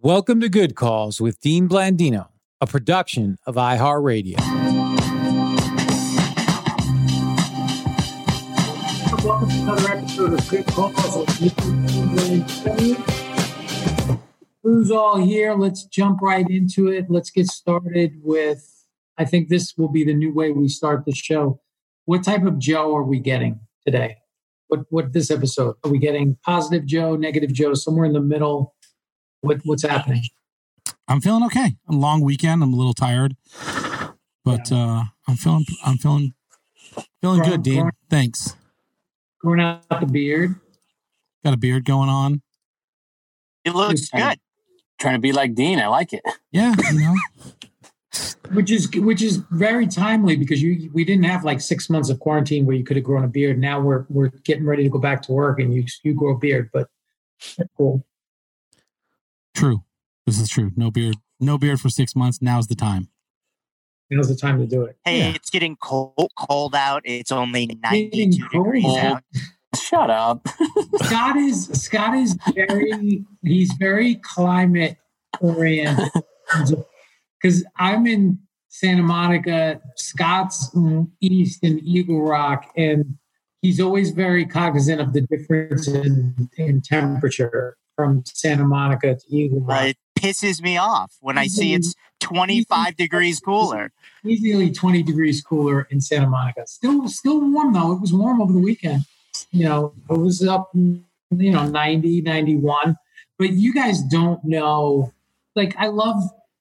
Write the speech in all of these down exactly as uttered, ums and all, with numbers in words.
Welcome to Good Calls with Dean Blandino, a production of iHeartRadio. Welcome to another episode of Good Calls with Dean Blandino. Who's all here? Let's jump right into it. Let's get started with, I think this will be the new way we start the show. What type of Joe are we getting today? What what this episode? Are we getting positive Joe, negative Joe, somewhere in the middle? What what's happening? I'm feeling okay. A long weekend. I'm a little tired, but yeah. uh, I'm feeling I'm feeling feeling growing, good, Dean. Growing, Thanks. Growing out the beard. Got a beard going on. It looks good. good. Trying to be like Dean. I like it. Yeah, you know. Which is which is very timely because you we didn't have like six months of quarantine where you could have grown a beard. Now we're we're getting ready to go back to work and you you grow a beard, but that's cool. True. This is true. No beard. No beard for six months. Now's the time. Now's the time to do it. Hey, yeah. It's getting cold cold out. It's only ninety-two degrees out. Shut up. Scott is Scott is very he's very climate oriented. Because I'm in Santa Monica, Scott's east in Eagle Rock, and he's always very cognizant of the difference in, in temperature from Santa Monica to Eagle Rock. Uh, it pisses me off when I see it's twenty-five easily, degrees cooler. Easily twenty degrees cooler in Santa Monica. Still, still warm though. It was warm over the weekend. You know, it was up, you know, ninety, ninety-one. But you guys don't know. Like, I love.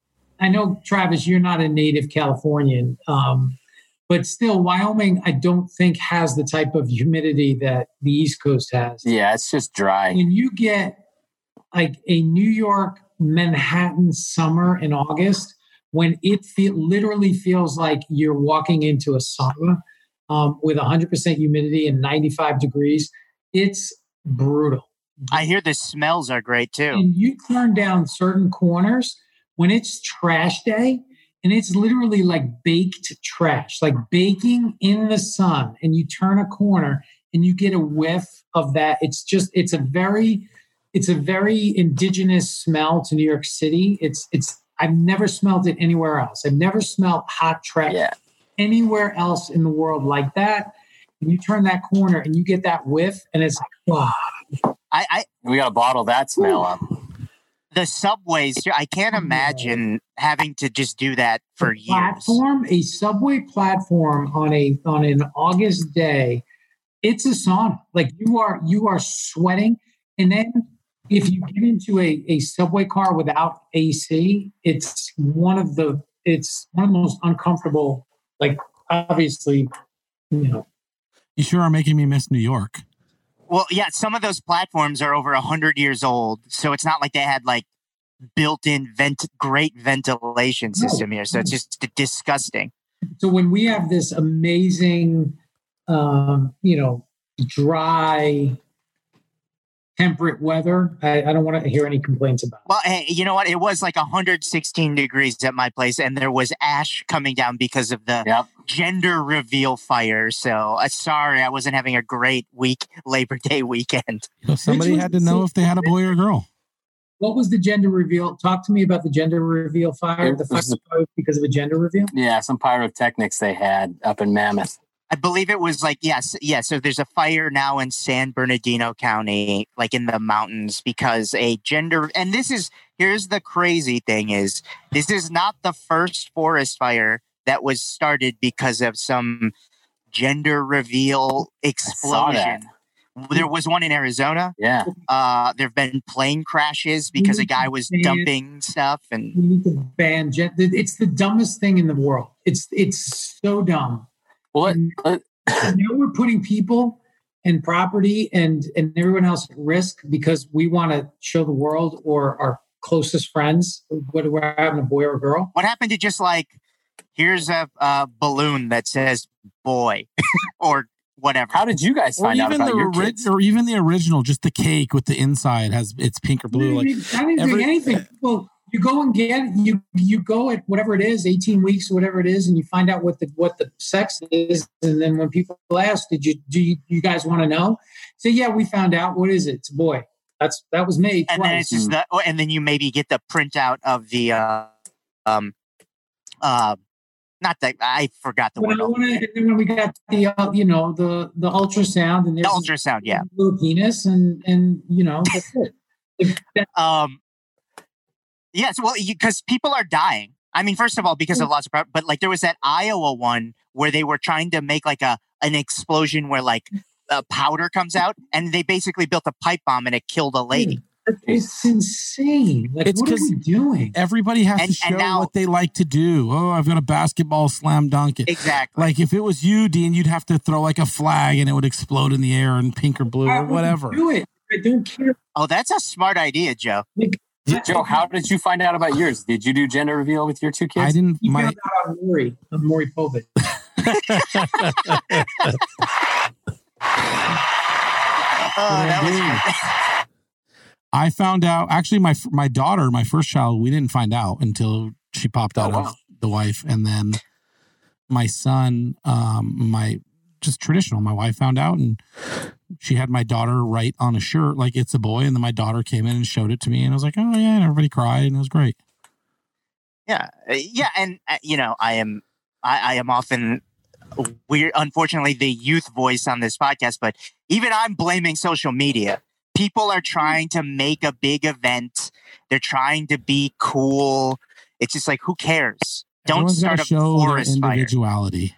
I know, Travis, you're not a native Californian, um, but still, Wyoming, I don't think has the type of humidity that the East Coast has. Yeah, it's just dry. When you get like a New York, Manhattan summer in August, when it feel, literally feels like you're walking into a sauna um, with one hundred percent humidity and ninety-five degrees, it's brutal. I hear the smells are great too. And you turn down certain corners when it's trash day and it's literally like baked trash, like baking in the sun, and you turn a corner and you get a whiff of that. It's just, it's a very, it's a very indigenous smell to New York City. It's, it's, I've never smelled it anywhere else. I've never smelled hot trash yeah. anywhere else in the world like that. And you turn that corner and you get that whiff and it's like, wow. I, I we got to bottle that smell up. The subways, I can't imagine having to just do that for a years. Platform, a subway platform on a on an August day, it's a sauna. Like you are you are sweating, and then if you get into a, a subway car without A C, it's one of the it's one of the most uncomfortable. Like obviously, you know. You sure are making me miss New York. Well, yeah, some of those platforms are over one hundred years old, so it's not like they had, like, built-in vent, great ventilation system no, here, so no. It's just disgusting. So when we have this amazing, um, you know, dry, temperate weather, I, I don't want to hear any complaints about it. Well, hey, you know what? It was like one hundred sixteen degrees at my place, and there was ash coming down because of the yep. gender reveal fire. So, uh, sorry, I wasn't having a great week, Labor Day weekend. So somebody had to know if they had a boy or a girl. What was the gender reveal? Talk to me about the gender reveal fire. It the fire was, was because of a gender reveal? Yeah, some pyrotechnics they had up in Mammoth. I believe it was like, yes, yeah. So there's a fire now in San Bernardino County, like in the mountains, because a gender, and this is, here's the crazy thing is, this is not the first forest fire that was started because of some gender reveal explosion. There was one in Arizona. Yeah. Uh, there have been plane crashes because a guy was ban, dumping stuff. And we need to ban, it's the dumbest thing in the world. It's, it's so dumb. Well, and, and now we're putting people and property and, and everyone else at risk because we want to show the world or our closest friends whether we're having a boy or a girl. What happened to just like, here's a, a balloon that says boy or whatever. How did you guys find out about the your ori- kids? Or even the original, just the cake with the inside has it's pink or blue. I, mean, like I didn't every, do anything. Well, you go and get you you go at whatever it is, eighteen weeks or whatever it is, and you find out what the what the sex is. And then when people ask, "Did you do you, you guys want to know?" Say, "Yeah, we found out. What is it? It's a boy." That's that was made and twice. then it's just the, oh, and then you maybe get the printout of the uh, um uh not that I forgot the when word. I wanna, and then when we got the uh, you know the the ultrasound and The there's ultrasound, yeah. little penis and and you know that's it. Like, that, Um. Yes, well, because people are dying. I mean, first of all, because of lots of, pro- but like there was that Iowa one where they were trying to make like a an explosion where like uh, powder comes out, and they basically built a pipe bomb and it killed a lady. It's insane. Like, It's what are 'cause we doing? Everybody has And- to show and now- what they like to do. Oh, I've got a basketball slam dunk it. Exactly. Like if it was you, Dean, you'd have to throw like a flag and it would explode in the air in pink or blue I or wouldn't whatever. Do it. I don't care. Oh, that's a smart idea, Joe. Like, Joe, how did you find out about yours? Did you do gender reveal with your two kids? I didn't. you My found out on Maury, on Maury Povich. Oh, that was I found out actually my my daughter, my first child, we didn't find out until she popped out Oh, wow. of the wife, and then my son, um, my just traditional. My wife found out, and she had my daughter write on a shirt like "It's a boy," and then my daughter came in and showed it to me, and I was like, "Oh yeah," and everybody cried, and it was great. Yeah, uh, yeah, and uh, you know, I am, I, I am often weird. Unfortunately, the youth voice on this podcast, but even I'm blaming social media. People are trying to make a big event. They're trying to be cool. It's just like, who cares? Don't Everyone's start gotta a show their forest fire. individuality.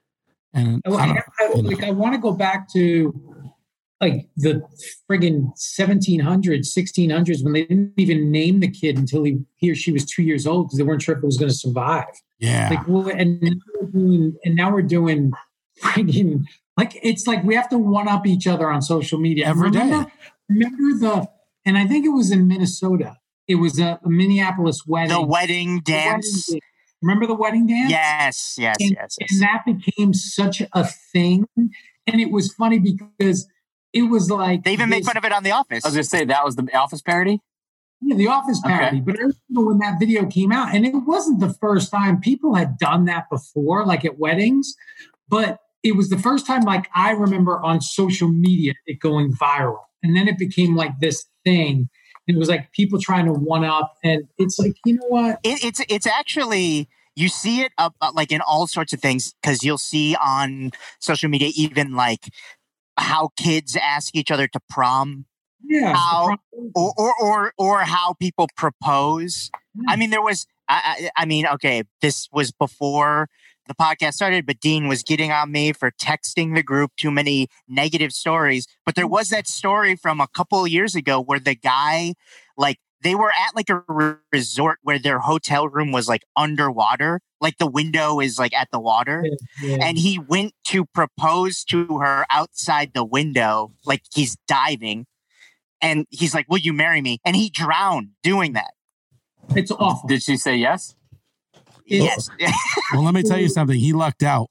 And I, I don't- I, you know. like, I want to go back to like the friggin' seventeen hundreds, sixteen hundreds when they didn't even name the kid until he, he or she was two years old because they weren't sure if it was going to survive. yeah, Like, well, and now we're doing, and now we're doing friggin' like it's like we have to one up each other on social media Every day. remember, Remember the, and I think it was in Minnesota. It was a, a Minneapolis wedding. The wedding The dance. wedding- Remember the wedding dance? Yes, yes, and, yes, yes. and that became such a thing. And it was funny because it was like They even made this- fun of it on The Office. I was going to say that was the Office parody. yeah, the Office parody. Okay. But I remember when that video came out, and it wasn't the first time. People had done that before, like at weddings, but it was the first time, like I remember on social media, it going viral. And then it became like this thing. It was like people trying to one up, and it's like, you know what? It, it's it's actually you see it up uh, like in all sorts of things because you'll see on social media even like how kids ask each other to prom Yeah. How- or or or, or how people propose. I mean, there was I, I I mean, okay, this was before the podcast started, but Dean was getting on me for texting the group too many negative stories. But there was that story from a couple of years ago where the guy, like, they were at like a re- resort where their hotel room was like underwater, like the window is like at the water. Yeah. And he went to propose to her outside the window, like he's diving. And he's like, "Will you marry me?" And he drowned doing that. It's awful. Did she say yes? It's Yes. well, let me tell you something. He lucked out.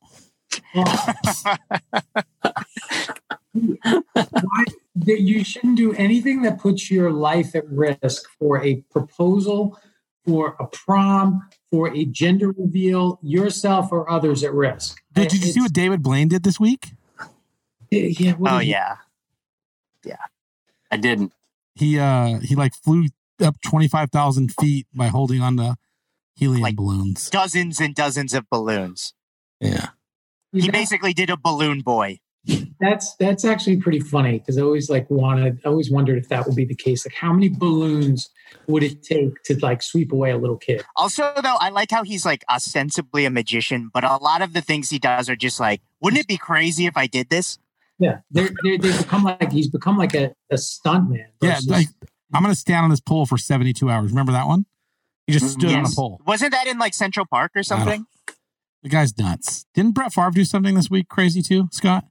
awful. Why, that you shouldn't do anything that puts your life at risk for a proposal, for a prom, for a gender reveal, yourself or others at risk. Did, did you see It's- what David Blaine did this week? Yeah. what Oh did he- yeah. I didn't. He uh he like flew up twenty-five thousand feet by holding on to helium Like- balloons. Dozens and dozens of balloons. Yeah. He that- basically did a balloon boy. That's that's actually pretty funny because I always like wanted. I always wondered if that would be the case. Like, how many balloons would it take to like sweep away a little kid? Also, though, I like how he's like ostensibly a magician, but a lot of the things he does are just like, wouldn't it be crazy if I did this? Yeah, they're, they're, they become like he's become like a, a stunt man. Yeah, versus- like I'm gonna stand on this pole for seventy-two hours. Remember that one? He just stood on a Yes. pole. Wasn't that in like Central Park or something? The guy's nuts. Didn't Brett Favre do something this week crazy too, Scott?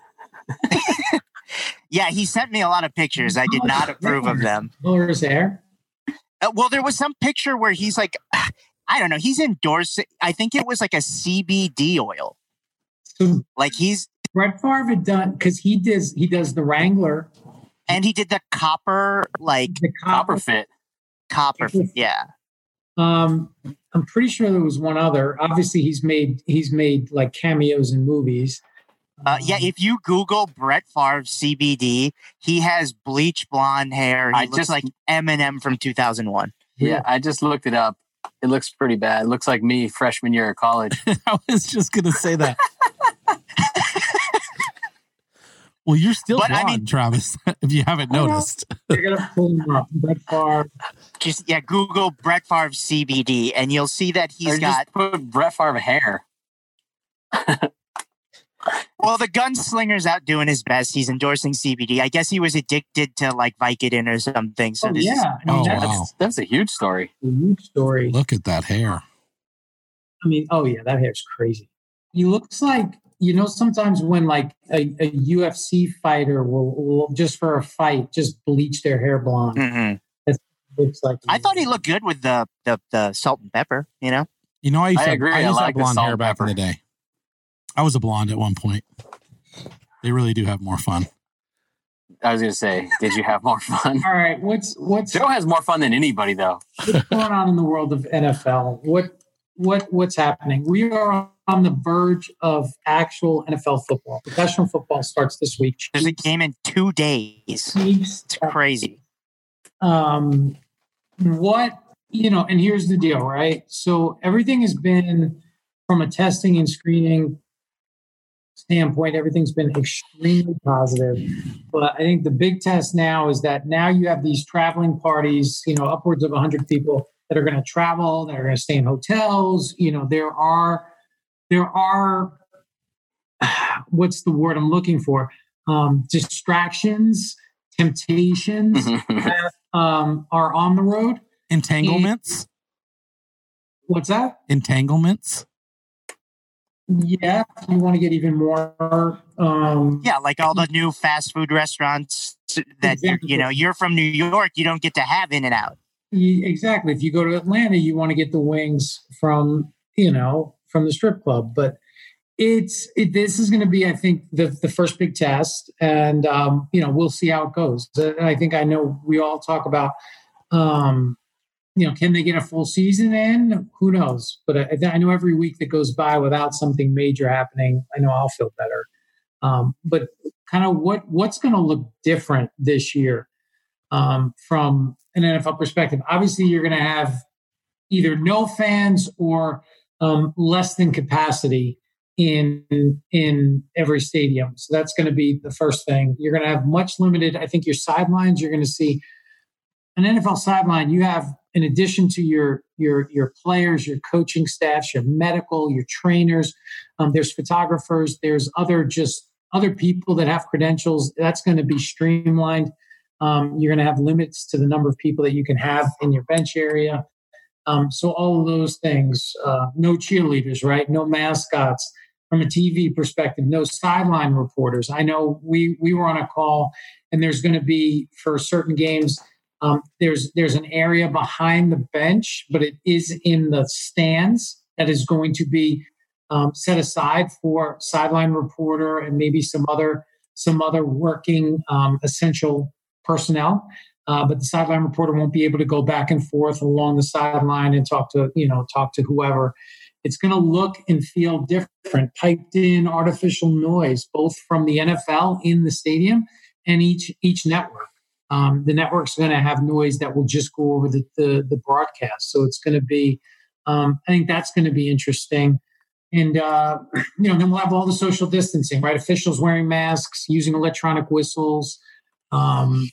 Yeah, he sent me a lot of pictures. I did not approve of them. color his hair. Uh, well, there was some picture where he's like, I don't know, he's endorsing, I think it was like a C B D oil. So Like he's, Brett Favre had done because he does he does the Wrangler, and he did the copper, like the Copper copper. fit. copper. Yeah. Um, I'm pretty sure there was one other. Obviously, he's made he's made like cameos in movies. Uh, yeah, if you Google Brett Favre C B D, he has bleach blonde hair. He I looks just- like Eminem from two thousand one. Yeah, I just looked it up. It looks pretty bad. It looks like me freshman year of college. I was just going to say that. Well, you're still But, I blonde, mean- Travis, if you haven't noticed. You're gonna pull him up, Brett Favre. Just yeah, Google Brett Favre C B D, and you'll see that he's Or got. just put Brett Favre hair. Well, the gunslinger's out doing his best. He's endorsing C B D. I guess he was addicted to like Vicodin or something. So Oh this is, yeah, I mean, Oh, that's wow. That's a huge story. a huge story. Look at that hair. I mean, oh yeah, that hair's crazy. He looks like, you know, sometimes when like a, a U F C fighter will, will just for a fight just bleach their hair blonde. Mhm. Looks like I thought he looked good with the, the the salt and pepper. You know, You know, I used I to, agree. I I used to like have the blonde salt hair and back in pepper. the day. I was a blonde at one point. They really do have more fun. I was going to say, did you have more fun? All right, what's what's Joe has more fun than anybody, though. what's going on in the world of N F L? What what what's happening? We are on the verge of actual N F L football. Professional football starts this week. there's a game in two days. Chiefs, It's crazy. um, what you know, and here's the deal, right? So everything has been from a testing and screening standpoint, everything's been extremely positive. But I think the big test now is that now you have these traveling parties, you know, upwards of one hundred people that are going to travel, that are going to stay in hotels. You know, there are, there are, what's the word I'm looking for? Um, distractions, temptations that um, are on the road. Entanglements? What's that? Entanglements? Yeah, you want to get even more. Um, Yeah, like all the new fast food restaurants that you're, Exactly. you know, you're from New York, you don't get to have In and Out. y- exactly. If you go to Atlanta, you want to get the wings from, you know, from the strip club. But it's it, this is going to be, I think, the the first big test, and um, you know, we'll see how it goes. And I think I know we all talk about. Um, You know, can they get a full season in? Who knows? But I, I know every week that goes by without something major happening, I know I'll feel better. Um, but kind of what what's going to look different this year um, from an N F L perspective? Obviously, you're going to have either no fans or um, less than capacity in in every stadium. So that's going to be the first thing. You're going to have much limited. I think your sidelines. You're going to see an N F L sideline. You have, in addition to your your your players, your coaching staffs, your medical, your trainers, um, there's photographers, there's other just other people that have credentials. That's going to be streamlined. Um, you're going to have limits to the number of people that you can have in your bench area. Um, so all of those things. Uh, no cheerleaders, right? No mascots. From a T V perspective, no sideline reporters. I know we we were on a call, and there's going to be for certain games. Um, there's there's an area behind the bench, but it is in the stands that is going to be um, set aside for sideline reporter and maybe some other some other working um, essential personnel. Uh, but the sideline reporter won't be able to go back and forth along the sideline and talk to you know talk to whoever. It's going to look and feel different, piped in artificial noise, both from the N F L in the stadium and each each network. Um, the network's going to have noise that will just go over the, the, the broadcast. So it's going to be, um, I think that's going to be interesting. And, uh, you know, then we'll have all the social distancing, right? Officials wearing masks, using electronic whistles. Um,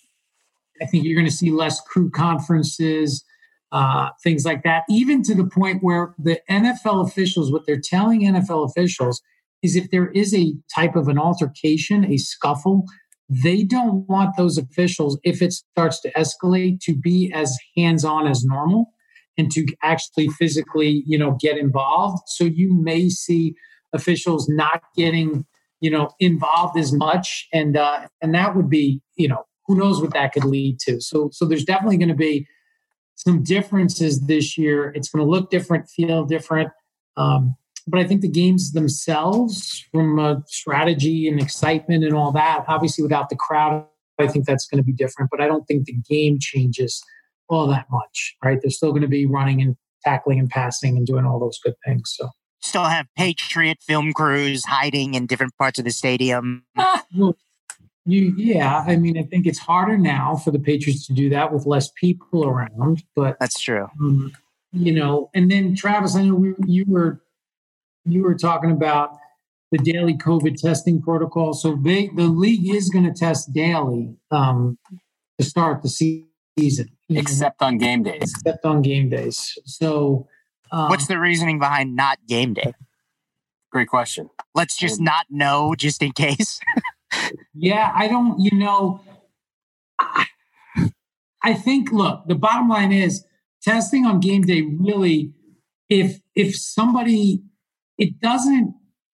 I think you're going to see less crew conferences, uh, things like that, even to the point where the N F L officials, what they're telling N F L officials is if there is a type of an altercation, a scuffle, they don't want those officials, if it starts to escalate, to be as hands-on as normal and to actually physically, you know, get involved. So you may see officials not getting, you know, involved as much, and uh, and that would be, you know, who knows what that could lead to. So so there's definitely going to be some differences this year. It's going to look different, feel different. Um, But I think the games themselves, from a strategy and excitement and all that, obviously without the crowd, I think that's going to be different. But I don't think the game changes all that much, right? They're still going to be running and tackling and passing and doing all those good things. So still have Patriot film crews hiding in different parts of the stadium. Well, you, yeah, I mean, I think it's harder now for the Patriots to do that with less people around, but That's true. um, you know, and then Travis, I know we, you were you were talking about the daily COVID testing protocol. So they, the league is going to test daily um, to start the season, except on game days. Except on game days. So, um, what's the reasoning behind not game day? Great question. Let's just not know, just in case. Yeah, I don't. You know, I, I think. Look, the bottom line is testing on game day. Really, if if somebody, it doesn't.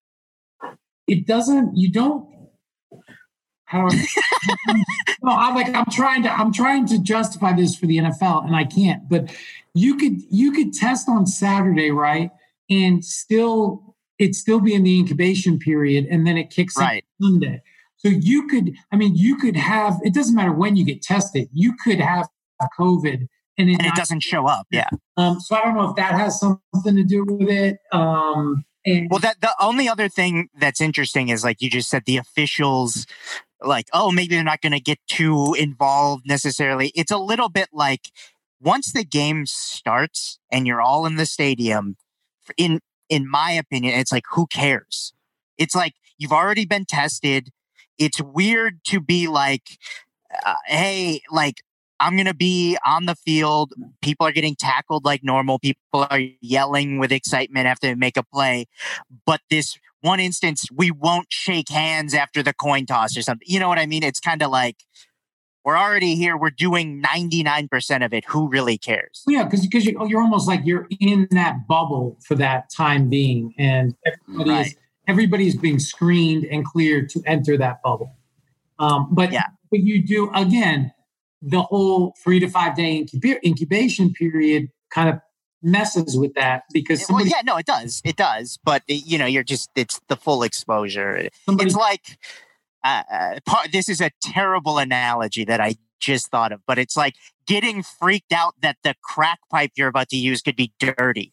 It doesn't. You don't. How do I, no, I'm like I'm trying to. I'm trying to justify this for the N F L, and I can't. But you could. You could test on Saturday, right? And still, it still be in the incubation period, and then it kicks right in Sunday. So you could. I mean, you could have. It doesn't matter when you get tested. You could have COVID, and it, and it not, doesn't show up. Yeah. Um. So I don't know if that has something to do with it. Um. And well, that the only other thing that's interesting is, like you just said, the officials, like, oh, maybe they're not going to get too involved necessarily. It's a little bit like once the game starts and you're all in the stadium, in in my opinion, it's like, who cares? It's like you've already been tested. It's weird to be like, uh, hey, like, I'm going to be on the field. People are getting tackled like normal. People are yelling with excitement after they make a play. But this one instance, we won't shake hands after the coin toss or something. You know what I mean? It's kind of like, we're already here. We're doing ninety-nine percent of it. Who really cares? Yeah, because because you, you're almost like you're in that bubble for that time being. And everybody, right. is, everybody is being screened and cleared to enter that bubble. Um, but, yeah. but you do, again, the whole three to five day incub- incubation period kind of messes with that because somebody, well, yeah, no, it does, it does. But you know, you're just it's the full exposure. Somebody, it's like uh, uh, part, this is a terrible analogy that I just thought of, but it's like getting freaked out that the crack pipe you're about to use could be dirty.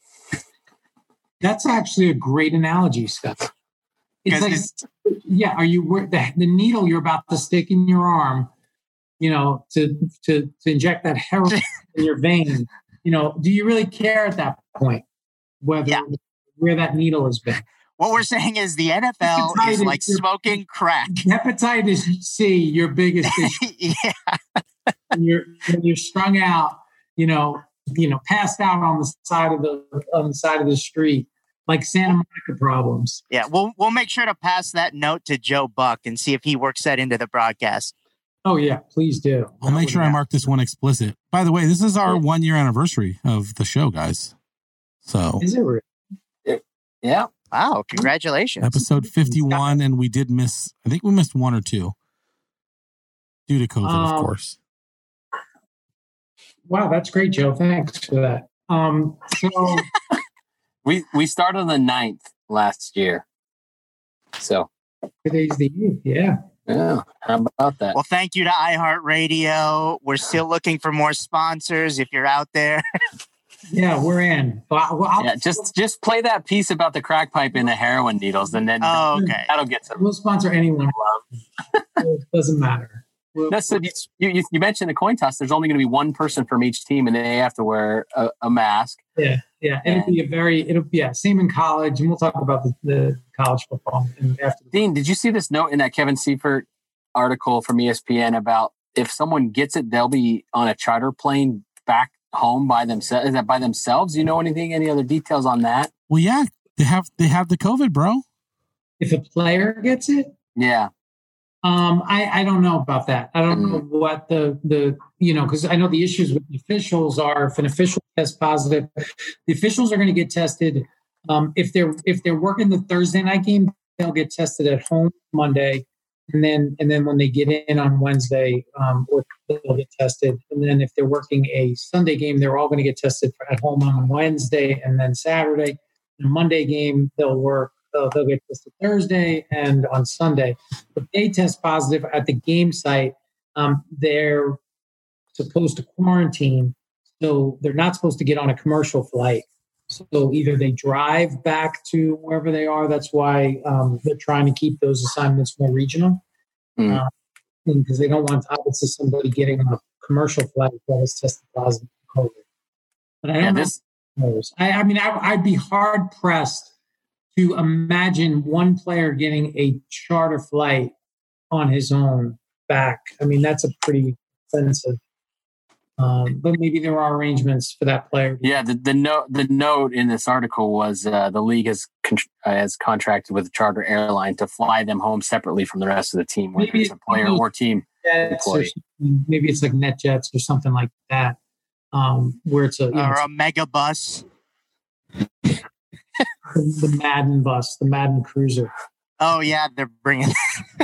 That's actually a great analogy, Scott. It's like, it's, yeah, are you the, the needle you're about to stick in your arm? You know, to to to inject that heroin in your vein, you know, do you really care at that point whether yeah. where that needle has been? What we're saying is the N F L hepatitis, is like smoking crack. Hepatitis C, your biggest issue. yeah, when you're when you're strung out, you know, you know, passed out on the side of the on the side of the street, like Santa Monica problems. Yeah, we'll we'll make sure to pass that note to Joe Buck and see if he works that into the broadcast. Oh, yeah, please do. I'll make sure I mark this one explicit. By the way, this is our one year anniversary of the show, guys. So, is it real? Yeah. Wow. Congratulations. Episode fifty-one. And we did miss, I think we missed one or two due to COVID, um, of course. Wow. That's great, Joe. Thanks for that. Um, so we, we started on the ninth last year. So today's the eighth. Yeah. Yeah, how about that? Well, thank you to iHeartRadio. We're still looking for more sponsors if you're out there. Yeah, we're in. Well, well, yeah, just just play that piece about the crack pipe and the heroin needles, and then oh, okay. that'll get some. We'll sponsor anyone. It doesn't matter. We'll, no, so you, you, you mentioned the coin toss. There's only going to be one person from each team, and they have to wear a, a mask. Yeah, yeah. It'll and, be a very, it'll be, yeah, same in college. And we'll talk about the, the college football. And after Dean, did you see this note in that Kevin Seifert article from E S P N about if someone gets it, they'll be on a charter plane back home by themselves? Is that by themselves? Do you know anything, any other details on that? Well, yeah, they have, they have the COVID, bro. If a player gets it? Yeah. Um, I, I don't know about that. I don't know what the, the you know, because I know the issues with the officials are if an official tests positive, the officials are going to get tested. Um, if they're if they're working the Thursday night game, they'll get tested at home Monday, and then and then when they get in on Wednesday, um, or they'll get tested. And then if they're working a Sunday game, they're all going to get tested at home on Wednesday, and then Saturday. The Monday game, they'll work. Uh, they'll get tested Thursday and on Sunday. If they test positive at the game site, um, they're supposed to quarantine. So they're not supposed to get on a commercial flight. So either they drive back to wherever they are. That's why um, they're trying to keep those assignments more regional. Mm. Uh, because they don't want obviously somebody getting on a commercial flight that has tested positive for COVID. But I don't yeah, this, know. I, I mean, I, I'd be hard pressed to imagine one player getting a charter flight on his own back. I mean, that's a pretty expensive. Um, but maybe there are arrangements for that player. Yeah, the, the note the note in this article was uh, the league has con- uh, has contracted with a charter airline to fly them home separately from the rest of the team, whether maybe it's a player or team employee. Or maybe it's like NetJets or something like that, um, where it's a you know, or a mega bus, the Madden bus, the Madden Cruiser. Oh yeah, they're bringing.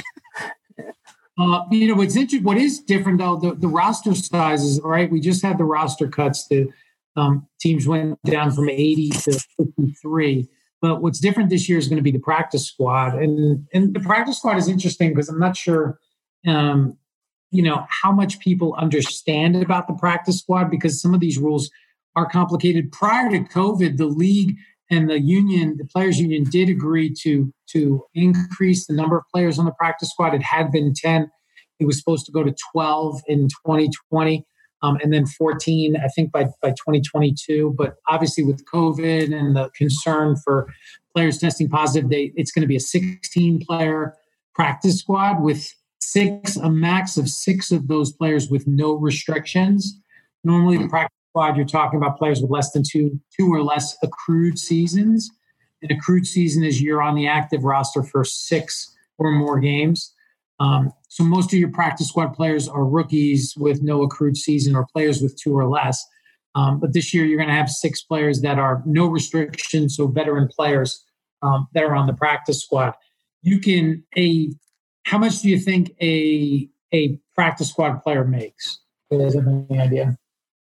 Uh, you know, what's interesting, what is different though, the, the roster sizes, right? We just had the roster cuts. The um, teams went down from eighty to fifty-three. But what's different this year is going to be the practice squad. And and the practice squad is interesting because I'm not sure, um, you know, how much people understand about the practice squad because some of these rules are complicated. Prior to COVID, the league and the union, the players union did agree to, to increase the number of players on the practice squad. It had been ten. It was supposed to go to twelve in twenty twenty, um, and then fourteen, I think, by, by twenty twenty-two. But obviously with COVID and the concern for players testing positive, they, it's going to be a sixteen-player practice squad with six, a max of six of those players with no restrictions. Normally the practice squad, you're talking about players with less than two, two or less accrued seasons. An accrued season is you're on the active roster for six or more games. Um, so most of your practice squad players are rookies with no accrued season or players with two or less. Um, but this year you're going to have six players that are no restrictions, so veteran players um, that are on the practice squad. You can a how much do you think a a practice squad player makes? Do you guys have any idea?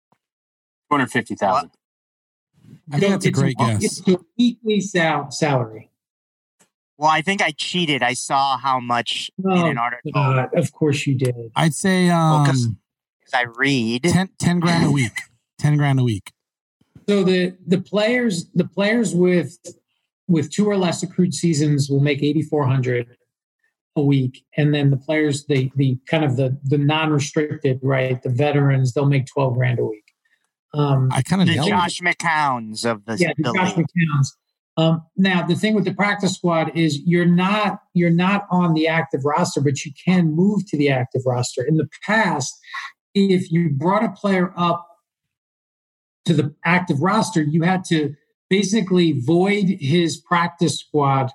Two hundred fifty thousand. I think that's a great guess. It's a weekly sal- salary. Well, I think I cheated. I saw how much oh, in an article. God, of course you did. I'd say um, because well, I read ten, ten grand a week. ten grand a week. So the the players the players with with two or less accrued seasons will make eighty-four hundred a week, and then the players the the kind of the the non-restricted, right, the veterans, they'll make twelve grand a week. Um, I kind of the Josh McCowns of the yeah, the, the Josh league. McCowns. Um, now the thing with the practice squad is you're not you're not on the active roster, but you can move to the active roster. In the past, if you brought a player up to the active roster, you had to basically void his practice squad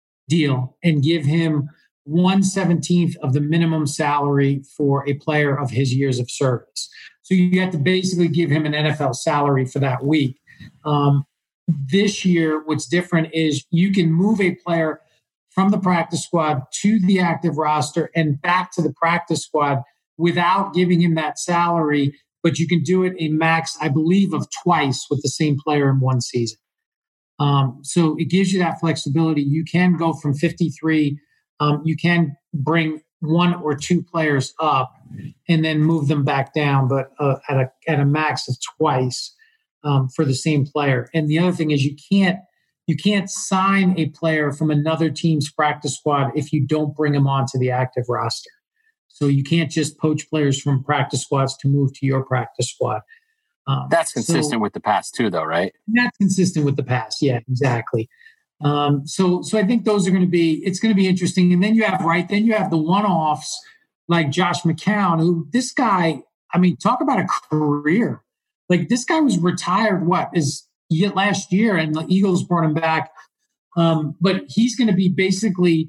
deal and give him one seventeenth of the minimum salary for a player of his years of service. So you have to basically give him an N F L salary for that week. Um, this year, what's different is you can move a player from the practice squad to the active roster and back to the practice squad without giving him that salary, but you can do it a max, I believe, of twice with the same player in one season. Um, so it gives you that flexibility. You can go from fifty-three. Um, you can bring one or two players up and then move them back down, but uh, at a at a max of twice um, for the same player. And the other thing is you can't you can't sign a player from another team's practice squad if you don't bring them onto the active roster. So you can't just poach players from practice squads to move to your practice squad. Um, that's consistent so, with the past too, though, right? That's consistent with the past. Yeah, exactly. Um, so, so I think those are going to be, it's going to be interesting. And then you have, right, then you have the one-offs like Josh McCown, who this guy, I mean, talk about a career. Like this guy was retired, what, is last year, and the Eagles brought him back. Um, but he's going to be basically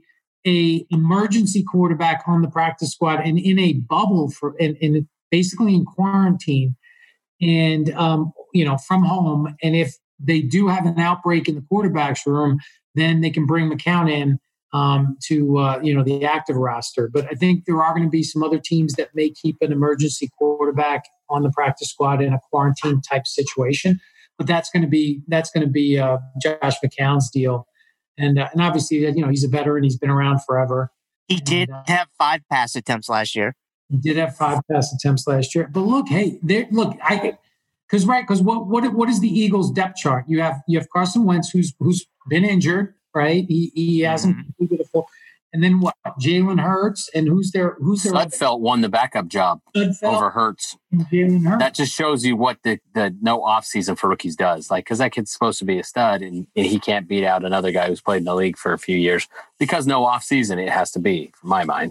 a emergency quarterback on the practice squad and in a bubble for, and, and basically in quarantine and, um, you know, from home. And if they do have an outbreak in the quarterback's room, then they can bring McCown in um, to, uh, you know, the active roster. But I think there are going to be some other teams that may keep an emergency quarterback on the practice squad in a quarantine type situation. But that's going to be, that's going to be uh, Josh McCown's deal. And, uh, and obviously, you know, he's a veteran. He's been around forever. He and, did uh, have five pass attempts last year. He did have five pass attempts last year. But look, hey, there, look, I Because right, because what what what is the Eagles' depth chart? You have you have Carson Wentz, who's who's been injured, right? He he hasn't Mm-hmm. completed a full. And then what? Jalen Hurts, and who's their who's their Sudfeld won the backup job Sudfeld over Hurts. and Jalen Hurts. That just shows you what the, the no offseason for rookies does. Like, because that kid's supposed to be a stud, and, and he can't beat out another guy who's played in the league for a few years because no offseason it has to be, from my mind.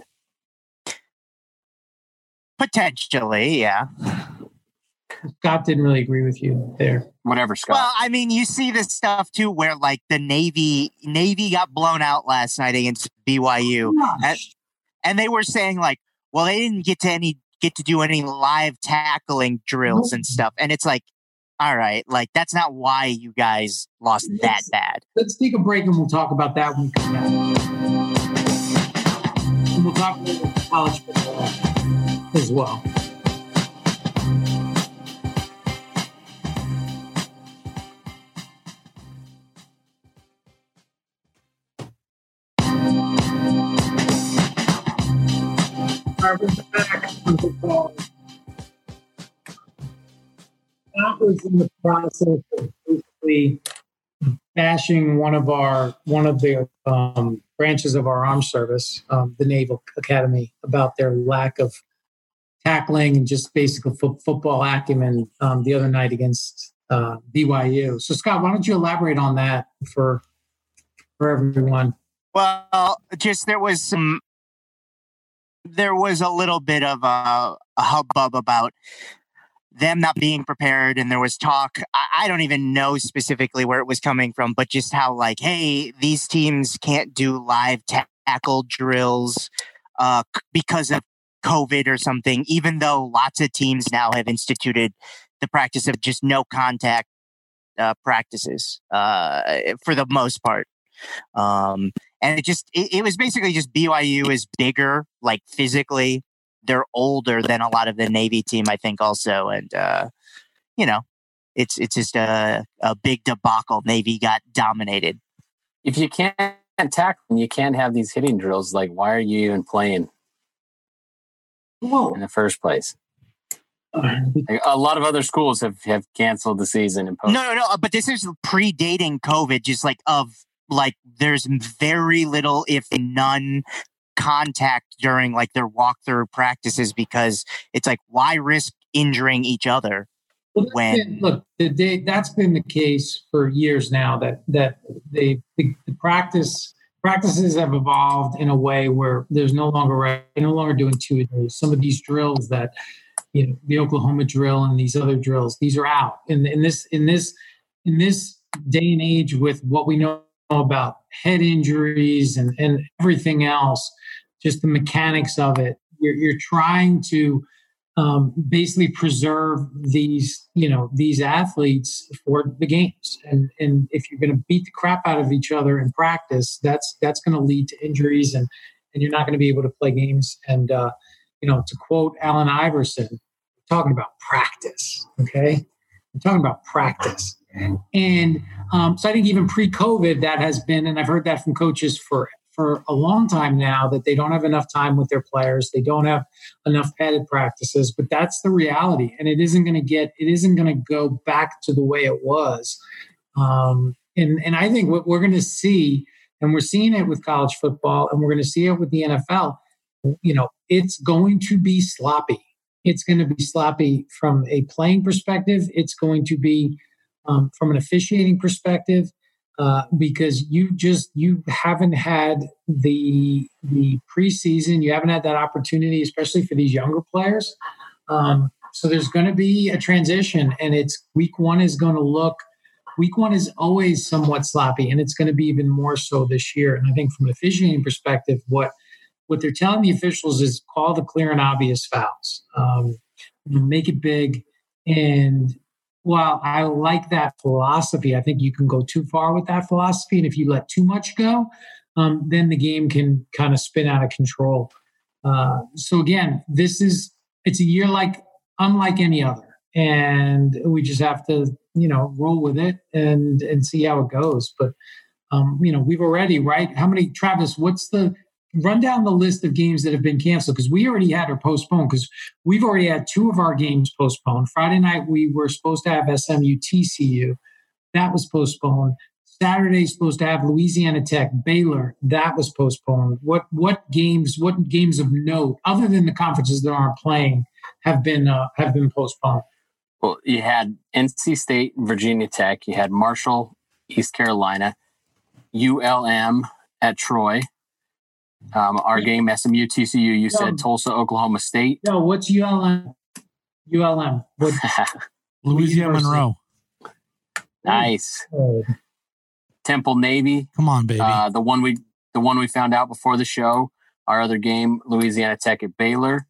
Potentially, yeah. Scott didn't really agree with you there. Whatever, Scott. Well, I mean, you see this stuff too, where like the Navy Navy got blown out last night against B Y U, and, and they were saying like, well, they didn't get to any get to do any live tackling drills and stuff, and it's like, all right, like that's not why you guys lost that Let's- bad. Let's take a break and we'll talk about that when we come back. And we'll talk a little bit college football as well. All right, we're back on football. That was in the process of basically bashing one of our one of the um, branches of our armed service, um, the Naval Academy, about their lack of tackling and just basic fo- football acumen um, the other night against uh, B Y U. So, Scott, why don't you elaborate on that for for everyone? Well, just there was some, there was a little bit of a, a hubbub about them not being prepared, and there was talk. I, I don't even know specifically where it was coming from, but just how like, hey, these teams can't do live tackle drills uh, c- because of COVID or something, even though lots of teams now have instituted the practice of just no contact uh, practices uh, for the most part. Um, and it just, it, it was basically just B Y U is bigger, like physically. They're older than a lot of the Navy team, I think, also. And, uh, you know, it's it's just a, a big debacle. Navy got dominated. If you can't tackle and you can't have these hitting drills, like, why are you even playing Well, in the first place? Like, a lot of other schools have, have canceled the season and post. No, no, no. But this is predating COVID, just like of like there's very little, if none, contact during like their walkthrough practices because it's like, why risk injuring each other? Well, that's when been, look, the day, that's been the case for years now. That that they the, the practice practices have evolved in a way where there's no longer they're no longer doing two a days. Some of these drills that you know the Oklahoma drill and these other drills, these are out in in this in this in this day and age with what we know about head injuries and and everything else. Just the mechanics of it. You're, you're trying to um, basically preserve these, you know, these athletes for the games. And and if you're going to beat the crap out of each other in practice, that's that's going to lead to injuries, and and you're not going to be able to play games. And uh, you know, to quote Allen Iverson, we're talking about practice. Okay, we're talking about practice. And um, so I think even pre-COVID, that has been, and I've heard that from coaches for. for a long time now, that they don't have enough time with their players. They don't have enough padded practices, but that's the reality. And it isn't going to get, it isn't going to go back to the way it was. Um, and, and I think what we're going to see, and we're seeing it with college football, and we're going to see it with the N F L, you know, it's going to be sloppy. It's going to be sloppy from a playing perspective. It's going to be um, from an officiating perspective. Uh, because you just you haven't had the the preseason, you haven't had that opportunity, especially for these younger players. Um, so there's going to be a transition, and it's week one is going to look. Week one is always somewhat sloppy, and it's going to be even more so this year. And I think from an officiating perspective, what what they're telling the officials is call the clear and obvious fouls, um, make it big, and. Well, I like that philosophy. I think you can go too far with that philosophy. And if you let too much go, um, then the game can kind of spin out of control. Uh, so again, this is, it's a year like, unlike any other. And we just have to, you know, roll with it and, and see how it goes. But, um, you know, we've already, right? How many, Travis, what's the, run down the list of games that have been canceled, because we already had or postponed, because we've already had two of our games postponed. Friday night, we were supposed to have S M U T C U. That was postponed. Saturday's supposed to have Louisiana Tech, Baylor. That was postponed. What what games? What games of note, other than the conferences that aren't playing, have been uh, have been postponed? Well, you had N C State, Virginia Tech. You had Marshall, East Carolina, U L M at Troy. Um, our game, S M U T C U. You no, said Tulsa, Oklahoma State. No, what's U L M? U L M. What? Louisiana Monroe. Nice. Oh. Temple Navy. Come on, baby. Uh, the one we the one we found out before the show. Our other game, Louisiana Tech at Baylor,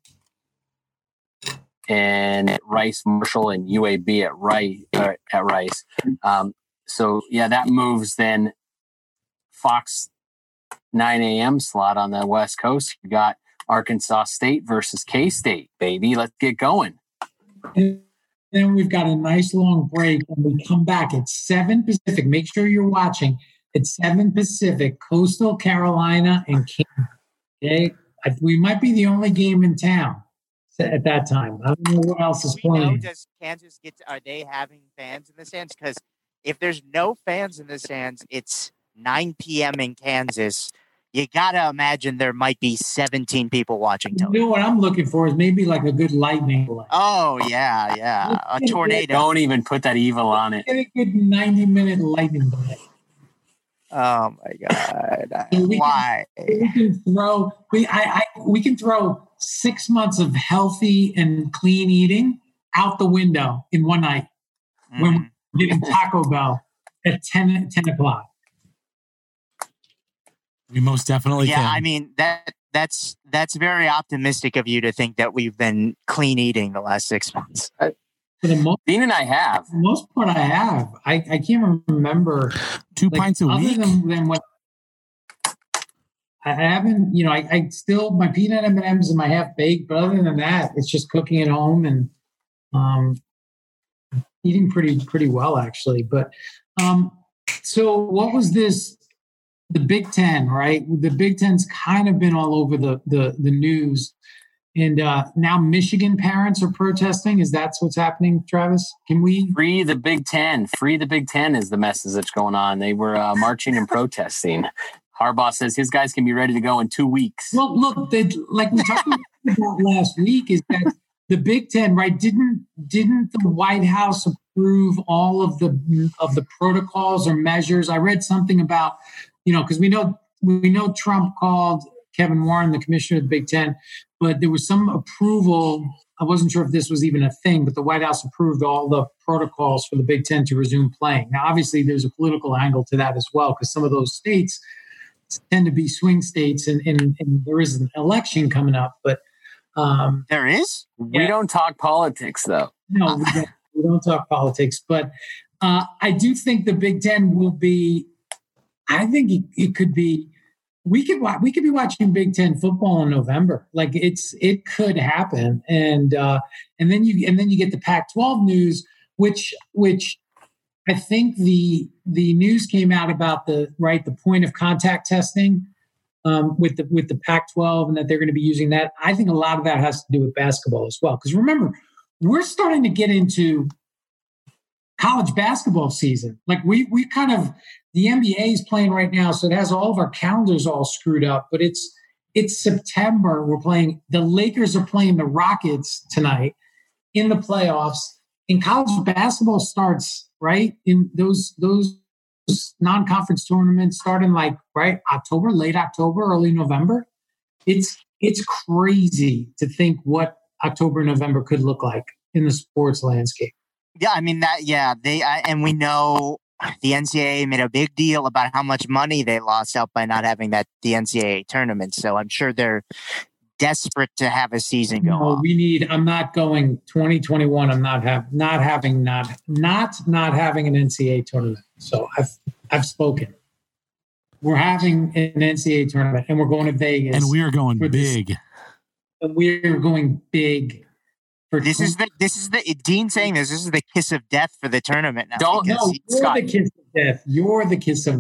and at Rice, Marshall, and U A B at Rice. Uh, at Rice. Um, so yeah, that moves then Fox nine a.m. slot on the West Coast. You got Arkansas State versus K-State, baby. Let's get going. And then we've got a nice long break, and we come back at seven Pacific. Make sure you're watching at seven Pacific, Coastal Carolina and Kansas. Okay, we might be the only game in town at that time. I don't know what else is we playing. Know, does Kansas get? To, are they having fans in the stands? Because if there's no fans in the stands, it's nine p.m. in Kansas. You gotta imagine there might be seventeen people watching television. You know what I'm looking for is maybe like a good lightning delay. Oh yeah, yeah, a tornado. Don't even put that evil on it. Get a good ninety minute lightning delay. Oh my god! So we Why? Can, we can throw we I, I we can throw six months of healthy and clean eating out the window in one night mm. when we're getting Taco Bell at ten, ten o'clock. We most definitely yeah, can. Yeah, I mean that that's that's very optimistic of you to think that we've been clean eating the last six months. For the most, Dean and I have. For the most part, I have. I, I can't remember two like, pints a other week. Than, than what I haven't, you know, I, I still my peanut M and M's and my half baked, but other than that, it's just cooking at home and um, eating pretty pretty well actually. But um, so what was this? The Big Ten, right? The Big Ten's kind of been all over the the, the news. And uh, now Michigan parents are protesting. Is that what's happening, Travis? Can we free the Big Ten? Free the Big Ten is the message that's going on. They were uh, marching and protesting. Harbaugh says his guys can be ready to go in two weeks. Well, look, they, like we talked about last week, is that the Big Ten, right? Didn't didn't the White House approve all of the of the protocols or measures? I read something about, you know, because we know we know Trump called Kevin Warren the commissioner of the Big Ten, but there was some approval. I wasn't sure if this was even a thing, but the White House approved all the protocols for the Big Ten to resume playing. Now, obviously, there's a political angle to that as well, because some of those states tend to be swing states, and, and, and there is an election coming up. But um, there is? We yeah. don't talk politics, though. No, we don't, we don't talk politics. But uh, I do think the Big Ten will be. I think it, it could be. We could we could be watching Big Ten football in November. Like it's it could happen, and uh, and then you and then you get the Pac twelve news, which which I think the the news came out about the right the point of contact testing um, with the with the Pac twelve, and that they're going to be using that. I think a lot of that has to do with basketball as well, because remember we're starting to get into college basketball season. Like we we kind of. The N B A is playing right now, so it has all of our calendars all screwed up. But it's it's September. We're playing. The Lakers are playing the Rockets tonight in the playoffs. And college basketball starts right in those those non-conference tournaments starting like right October, late October, early November. It's it's crazy to think what October, November could look like in the sports landscape. Yeah, I mean that. Yeah, they uh, and we know. The N C double A made a big deal about how much money they lost out by not having that the N C double A tournament. So I'm sure they're desperate to have a season go no, on. We need. I'm not going twenty twenty-one. I'm not have not having not not not having an N C double A tournament. So I've I've spoken. We're having an N C double A tournament, and we're going to Vegas, and we are going big. This, and we're going big. This is the this is the Dean saying this. This is the kiss of death for the tournament now. Don't no, he, you're Scott. the kiss of death. You're the kiss of death.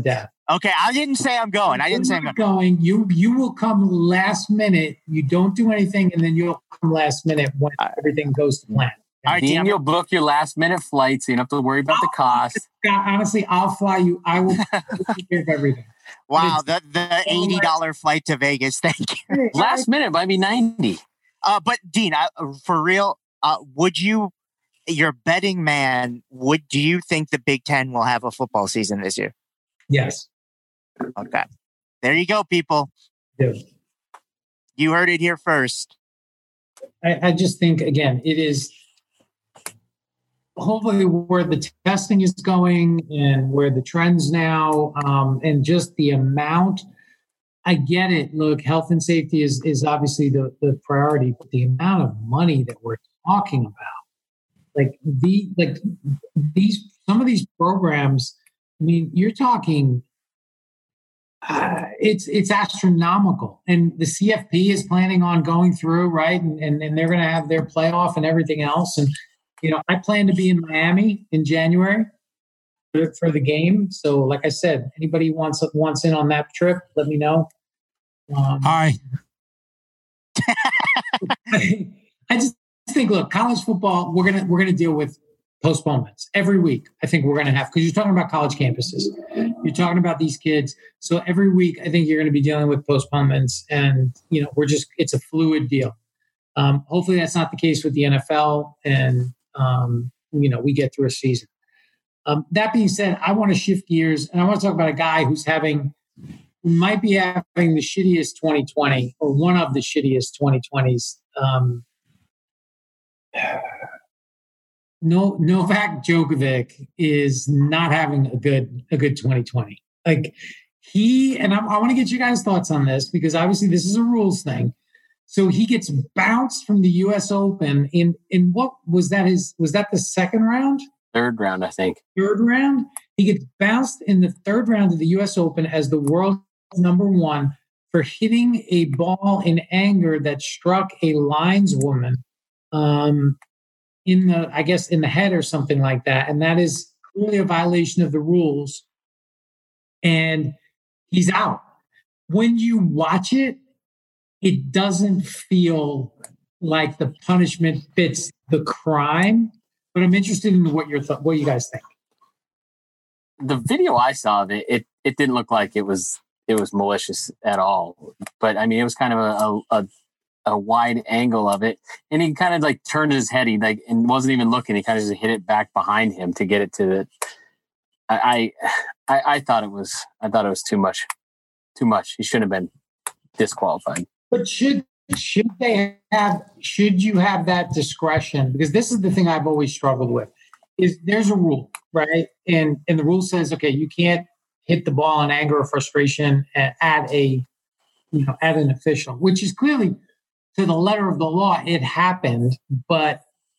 Okay, I didn't say I'm going. I didn't say I'm going. going. You you will come last minute. You don't do anything, and then you'll come last minute when everything goes to plan. All right, Dean, you'll book your last minute flight, so you don't have to worry about the cost. Honestly, I'll fly you. I will take care of everything. Wow, the the eighty dollar flight to Vegas. Thank you. Last minute might be ninety. Uh, but Dean, I, for real, uh, would you? You're a betting man. Would do you think the Big Ten will have a football season this year? Yes. Okay. There you go, people. Yeah. You heard it here first. I, I just think, again, it is hopefully where the testing is going and where the trends now, um, and just the amount. I get it. Look, health and safety is, is obviously the, the priority, but the amount of money that we're talking about, like the like these some of these programs, I mean, you're talking Uh, it's it's astronomical, and the C F P is planning on going through, right, and and, and they're going to have their playoff and everything else. And you know, I plan to be in Miami in January for, for the game. So, like I said, anybody wants wants in on that trip, let me know. Um, Hi. I just think, look, college football, we're gonna we're gonna deal with postponements every week. I think we're going to have, because you're talking about college campuses, you're talking about these kids. So every week, I think you're going to be dealing with postponements, and you know, we're just, it's a fluid deal. Um, hopefully that's not the case with the N F L, and um, you know, we get through a season. Um, that being said, I want to shift gears, and I want to talk about a guy who's having, who might be having the shittiest twenty twenty, or one of the shittiest twenty twenties. Um, No, Novak Djokovic is not having a good a good twenty twenty. Like he, and I, I want to get you guys' thoughts on this, because obviously this is a rules thing. So he gets bounced from the U S Open in in what was that his was that the second round? Third round, I think. Third round. He gets bounced in the third round of the U S Open as the world number one for hitting a ball in anger that struck a lineswoman. Um, in the, I guess, in the head or something like that. And that is clearly a violation of the rules. And he's out. When you watch it, it doesn't feel like the punishment fits the crime. But I'm interested in what your th- what you guys think. The video I saw of it, it, it didn't look like it was it was malicious at all. But I mean, it was kind of a, a a wide angle of it, and he kind of like turned his head, he like and wasn't even looking. He kind of just hit it back behind him to get it to the. I, I I thought it was I thought it was too much, too much. He shouldn't have been disqualified. But should should they have should you have that discretion? Because this is the thing I've always struggled with. Is there's a rule, right? And and the rule says, okay, you can't hit the ball in anger or frustration at, at a you know at an official, which is clearly, to the letter of the law, it happened. But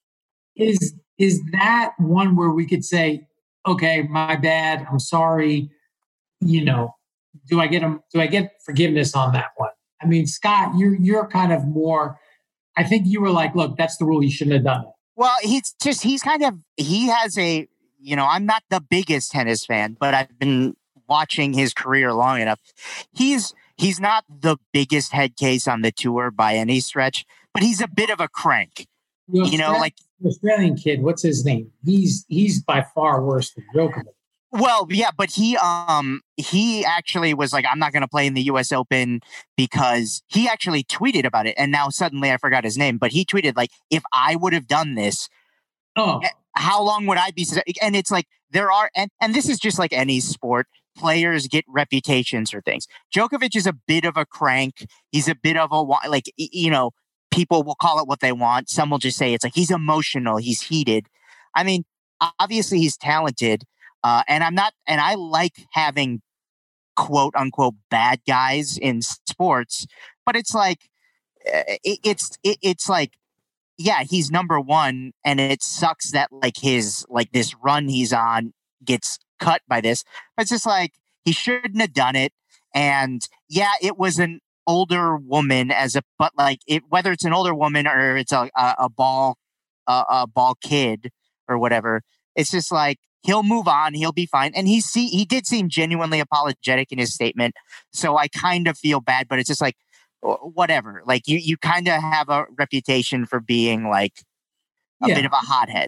is is that one where we could say, okay, my bad, I'm sorry, you know, do I get them, do I get forgiveness on that one? I mean, Scott, you're you're kind of more, I think you were like, look, that's the rule, you shouldn't have done it. Well, he's just he's kind of he has a, you know, I'm not the biggest tennis fan, but I've been watching his career long enough. He's He's not the biggest head case on the tour by any stretch, but he's a bit of a crank. The you know, like Australian kid, what's his name? He's he's by far worse than Djokovic. Well, yeah, but he um he actually was like, I'm not going to play in the U S Open, because he actually tweeted about it, and now suddenly I forgot his name, but he tweeted like, if I would have done this, oh, how long would I be? And it's like there are, and and this is just like any sport. Players get reputations for things. Djokovic is a bit of a crank. He's a bit of a, like, you know, people will call it what they want. Some will just say it's like he's emotional, he's heated. I mean, obviously he's talented. Uh, and I'm not, and I like having quote unquote bad guys in sports, but it's like, it, it's, it, it's like, yeah, he's number one, and it sucks that like his, like this run he's on gets cut by this, but it's just like he shouldn't have done it. And yeah, it was an older woman as a, but like it, whether it's an older woman or it's a a, a ball a, a ball kid or whatever, it's just like he'll move on. He'll be fine. And he see he did seem genuinely apologetic in his statement. So I kind of feel bad, but it's just like, whatever. Like you, you kind of have a reputation for being like a Yeah. bit of a hothead.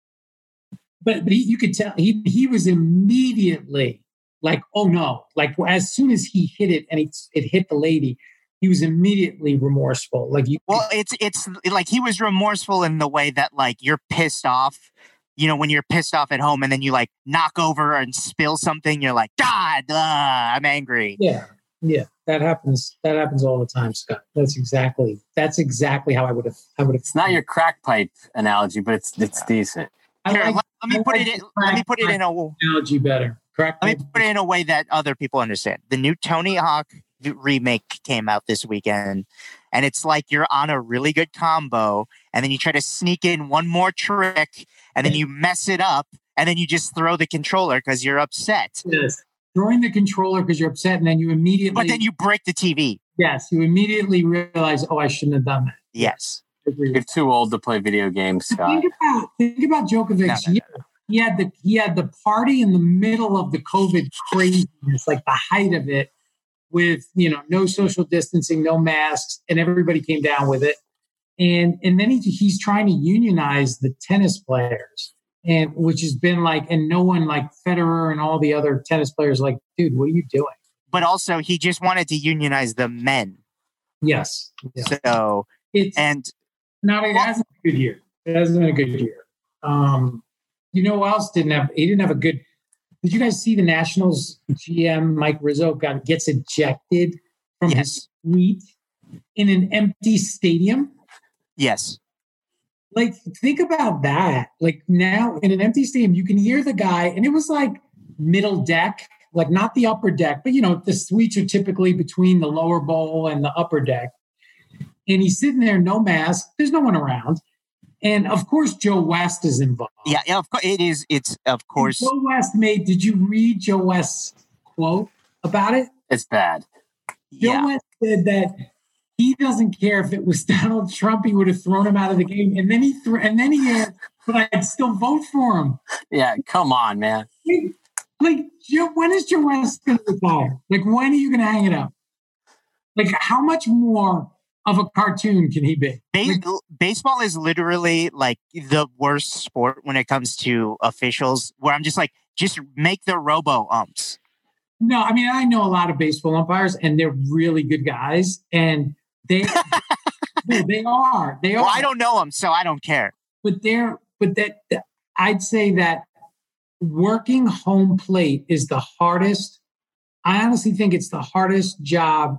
But, but he, you could tell he he was immediately like, oh no! Like as soon as he hit it and it, it hit the lady, he was immediately remorseful. Like you, Well, it's it's like he was remorseful in the way that like you're pissed off. You know, when you're pissed off at home and then you like knock over and spill something, you're like, God, uh, I'm angry. yeah, yeah, that happens. That happens all the time, Scott. That's exactly that's exactly how I would have. I would have. It's not your crack pipe analogy, but it's it's decent. Here, like, let, let me I put like it in. the Let me crack put it in a. analogy better. Correct. Let me put it in a way that other people understand. The new Tony Hawk remake came out this weekend, and it's like you're on a really good combo, and then you try to sneak in one more trick, and then you mess it up, and then you just throw the controller because you're upset. Yes. Throwing the controller because you're upset, and then you immediately. But then you break the T V. Yes, you immediately realize, oh, I shouldn't have done that. Yes. You're too old to play video games, Scott. Think about think about Djokovic. No, no, no, no. He had the he had the party in the middle of the COVID craziness, like the height of it, with you know no social distancing, no masks, and everybody came down with it. And and then he, he's trying to unionize the tennis players, and which has been like, and no one like Federer and all the other tennis players like, dude, what are you doing? But also, he just wanted to unionize the men. Yes, yeah. So it's and not it hasn't been a good year. It hasn't been a good year. Um, you know who else didn't have? He didn't have a good. Did you guys see the Nationals G M Mike Rizzo got gets ejected from Yes. his suite in an empty stadium? yes, Like, think about that. Like now in an empty stadium, you can hear the guy, and it was like middle deck, like not the upper deck, but you know the suites are typically between the lower bowl and the upper deck. And he's sitting there, no mask. There's no one around. And of course, Joe West is involved. yeah, yeah, of course it is. It's of course. Joe West made, did you read Joe West's quote about it? It's bad. Joe Yeah. West said that he doesn't care if it was Donald Trump, he would have thrown him out of the game. And then he threw, and then he asked, but I'd still vote for him. Yeah, come on, man. Like, like Joe, when is Joe West going to retire? Like, when are you going to hang it up? Like, how much more of a cartoon can he be? Ba- baseball is literally like the worst sport when it comes to officials. Where I'm just like, just make the robo umps. No, I mean, I know a lot of baseball umpires, and they're really good guys, and they no, they are. They are. Well, I don't know them, so I don't care. But they're but that, that I'd say that working home plate is the hardest. I honestly think it's the hardest job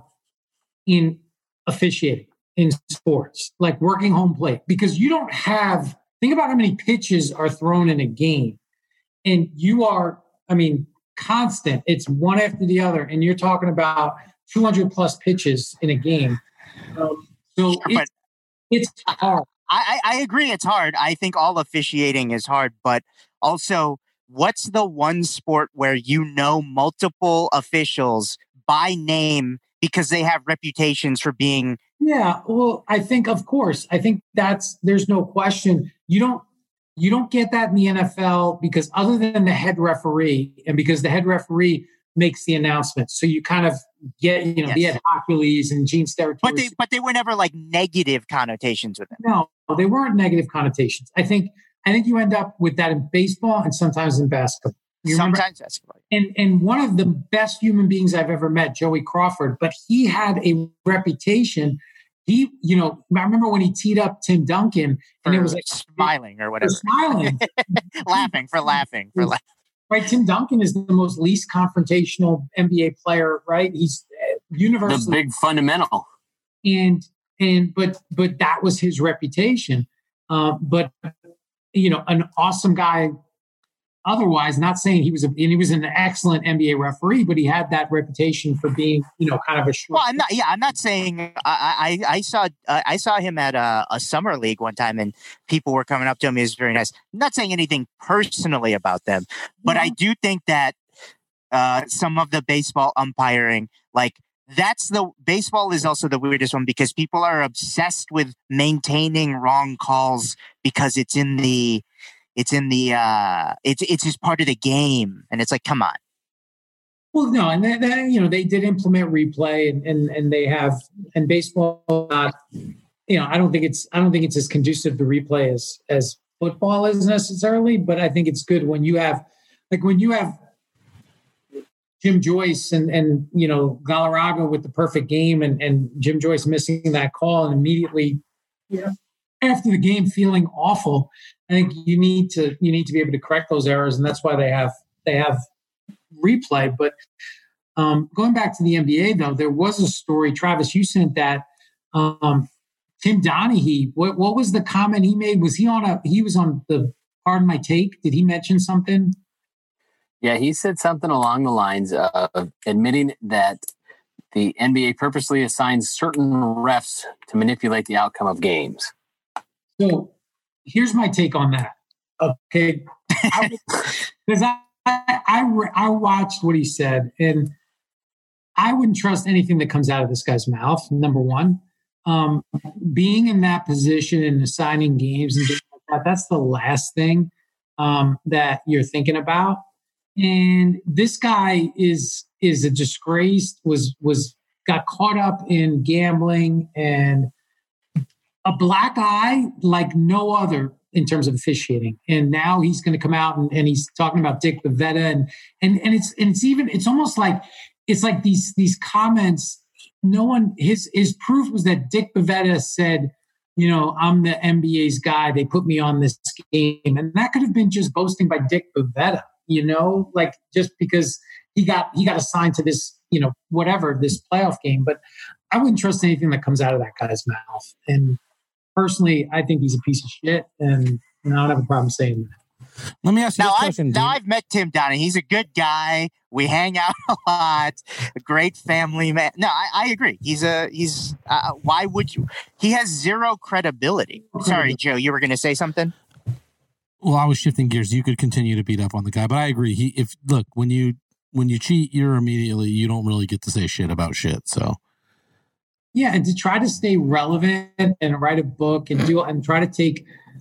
in officiating in sports, like working home plate, because you don't have, think about how many pitches are thrown in a game, and you are, I mean, constant. It's one after the other, and you're talking about two hundred plus pitches in a game. Um, so Sure, it's, it's hard. I, I, I agree it's hard. I think all officiating is hard, but also, what's the one sport where you know multiple officials by name because they have reputations for being. Yeah, well, I think, of course, I think that's, there's no question. You don't, you don't get that in the N F L because other than the head referee, and because the head referee makes the announcements, so you kind of get, you know, Yes. the Ed Hochulis and Gene Steratore. But they, but they were never like negative connotations with it. No, they weren't negative connotations. I think, I think you end up with that in baseball and sometimes in basketball. You remember? Sometimes that's right. And and one of the best human beings I've ever met, Joey Crawford, but he had a reputation. He, you know, I remember when he teed up Tim Duncan, and it was like smiling or for whatever, smiling, laughing for laughing for laughing. right? Tim Duncan is the most least confrontational N B A player, right? He's uh, The universally, big fundamental. and and but but that was his reputation. Uh, but you know, an awesome guy. Otherwise, not saying he was a, and he was an excellent N B A referee, but he had that reputation for being, you know, kind of a short. Well, I'm not. Yeah, I'm not saying. I I, I saw uh, I saw him at a, a summer league one time, and people were coming up to him. He was very nice. I'm not saying anything personally about them, but I do think that uh, some of the baseball umpiring, like that's the baseball is also the weirdest one because people are obsessed with maintaining wrong calls because it's in the it's in the uh, it's it's just part of the game, and it's like, come on. Well, no, and then, then you know they did implement replay, and, and and they have, and baseball not, you know, I don't think it's I don't think it's as conducive to replay as as football is necessarily, but I think it's good when you have, like when you have Jim Joyce and and you know Galarraga with the perfect game, and and Jim Joyce missing that call, and immediately, you know, after the game feeling awful. I think you need to you need to be able to correct those errors, and that's why they have they have. replay. But um, going back to the N B A, though, there was a story, Travis, you sent that. Um, Tim Donaghy, what, what was the comment he made? Was he on a, he was on the Pardon My Take? Did he mention something? Yeah, he said something along the lines of admitting that the N B A purposely assigns certain refs to manipulate the outcome of games. So here's my take on that. Okay. Because I, I, I, I watched what he said, and I wouldn't trust anything that comes out of this guy's mouth, number one. Um, being in that position and assigning games and things like that, that's the last thing um, that you're thinking about. And this guy is is a disgrace, was was got caught up in gambling and a black eye like no other in terms of officiating. And now he's going to come out and, and he's talking about Dick Bavetta, and and and it's and it's even it's almost like it's like these these comments. No one his his proof was that Dick Bavetta said, you know, I'm the N B A's guy. They put me on this game, and that could have been just boasting by Dick Bavetta. You know, like just because he got he got assigned to this, you know, whatever this playoff game. But I wouldn't trust anything that comes out of that guy's mouth. And personally, I think he's a piece of shit, and you know, I don't have a problem saying that. Let me ask you now this I've, question. Now I've met Tim Donaghy. He's a good guy. We hang out a lot. A great family man. No, I, I agree. He's a he's. Uh, why would you? He has zero credibility. Sorry, Joe. You were going to say something. Well, I was shifting gears. You could continue to beat up on the guy, but I agree. He if look when you when you cheat, you're immediately you don't really get to say shit about shit. So. Yeah, and to try to stay relevant and write a book and do and try to take,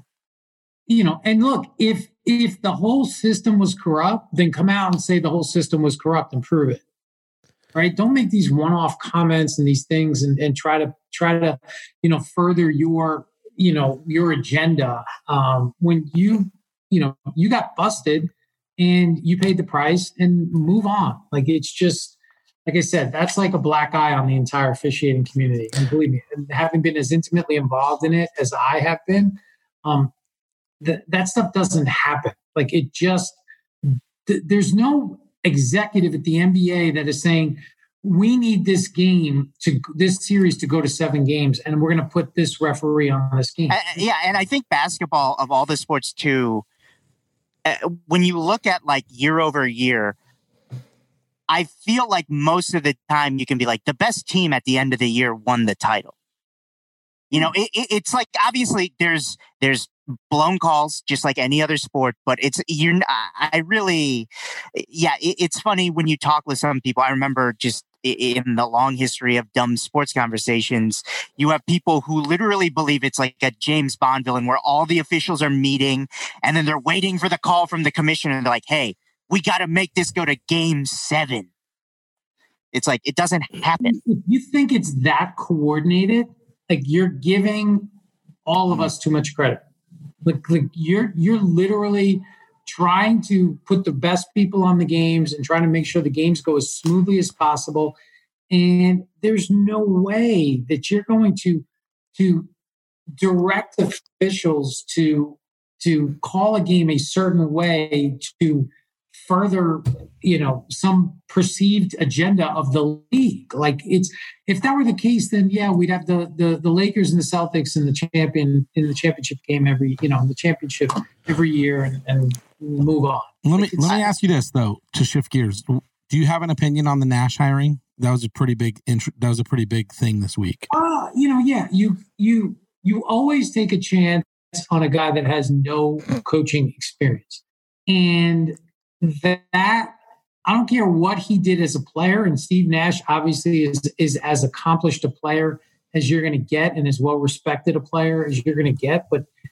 you know, and look, if if the whole system was corrupt, then come out and say the whole system was corrupt and prove it. Right? Don't make these one-off comments and these things and, and try to try to, you know, further your, you know, your agenda. Um, when you, you know, you got busted and you paid the price and move on. Like it's just. Like I said, that's like a black eye on the entire officiating community. And believe me, having been as intimately involved in it as I have been, um, th- that stuff doesn't happen. Like it just, th- there's no executive at the N B A that is saying, we need this game to this series to go to seven games, and we're going to put this referee on this game. Uh, yeah, and I think basketball, of all the sports too, uh, when you look at like year over year, I feel like most of the time you can be like the best team at the end of the year won the title. You know, it, it, it's like obviously there's there's blown calls just like any other sport, but it's you're I really yeah. It, it's funny when you talk with some people. I remember just in the long history of dumb sports conversations, you have people who literally believe it's like a James Bond villain where all the officials are meeting and then they're waiting for the call from the commissioner and they're like, hey. We got to make this go to game seven. It's like, it doesn't happen. If you think it's that coordinated, like you're giving all of us too much credit. Like, like you're, you're literally trying to put the best people on the games and trying to make sure the games go as smoothly as possible. And there's no way that you're going to, to direct officials to, to call a game a certain way to further, you know, some perceived agenda of the league. Like it's, if that were the case, then yeah, we'd have the the, the Lakers and the Celtics in the champion in the championship game every, you know, in the championship every year, and, and move on. Let me let me ask you this though, to shift gears. Do you have an opinion on the Nash hiring? That was a pretty big int- that was a pretty big thing this week. Uh, you know, yeah, you you you always take a chance on a guy that has no coaching experience, and that I don't care what he did as a player, and Steve Nash obviously is is as accomplished a player as you're going to get and as well respected a player as you're going to get. But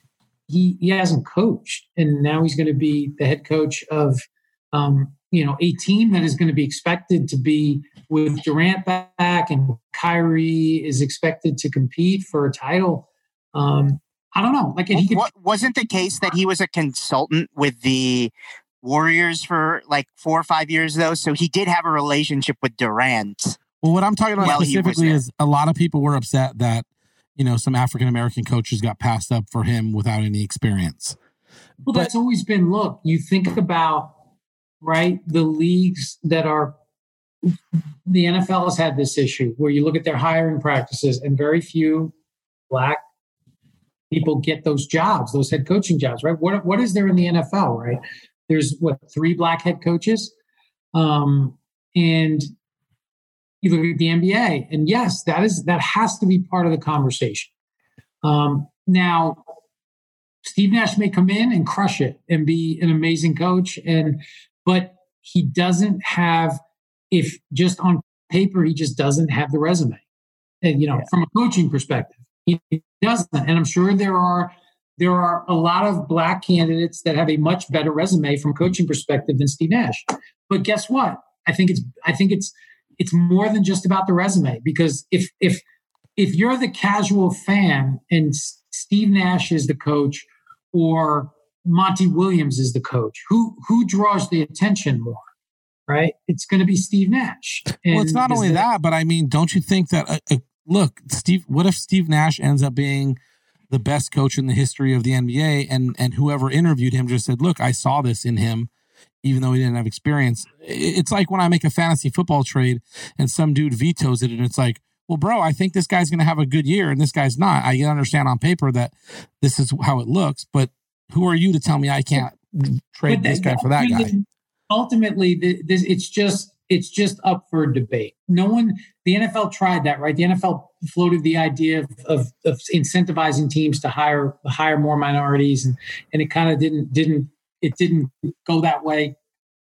he he hasn't coached, and now he's going to be the head coach of um, you know a team that is going to be expected to be with Durant back, and Kyrie is expected to compete for a title. Um, I don't know. Like, he could, what, wasn't the case that he was a consultant with the Warriors for like four or five years though, so he did have a relationship with Durant. Well, what I'm talking about Well, specifically is a lot of people were upset that, you know, some African American coaches got passed up for him without any experience. Well, but, that's always been, look, you think about, right, the leagues that are, the N F L has had this issue where you look at their hiring practices and very few black people get those jobs, those head coaching jobs, right? What What is there in the N F L, right? There's, what, three black head coaches? Um, and you look at the N B A, and yes, that is that has to be part of the conversation. Um, now, Steve Nash may come in and crush it and be an amazing coach, and but he doesn't have, if just on paper, he just doesn't have the resume. And you know, yeah. from a coaching perspective, he doesn't. And I'm sure there are there are a lot of black candidates that have a much better resume from a coaching perspective than Steve Nash. But guess what? I think it's I think it's it's more than just about the resume, because if if if you're the casual fan and Steve Nash is the coach or Monty Williams is the coach, who who draws the attention more, right? It's going to be Steve Nash. And well, it's not only that, that, but I mean, don't you think that uh, uh, look, Steve? What if Steve Nash ends up being the best coach in the history of the N B A, and and whoever interviewed him just said, "Look, I saw this in him." Even though he didn't have experience. It's like when I make a fantasy football trade and some dude vetoes it, and it's like, well, bro, I think this guy's going to have a good year and this guy's not. I understand on paper that this is how it looks, but who are you to tell me I can't trade this guy for that guy? Ultimately, this, it's just it's just up for debate. No one, the N F L tried that, right? The N F L floated the idea of, of, of incentivizing teams to hire hire more minorities, and and it kind of didn't didn't. It didn't go that way.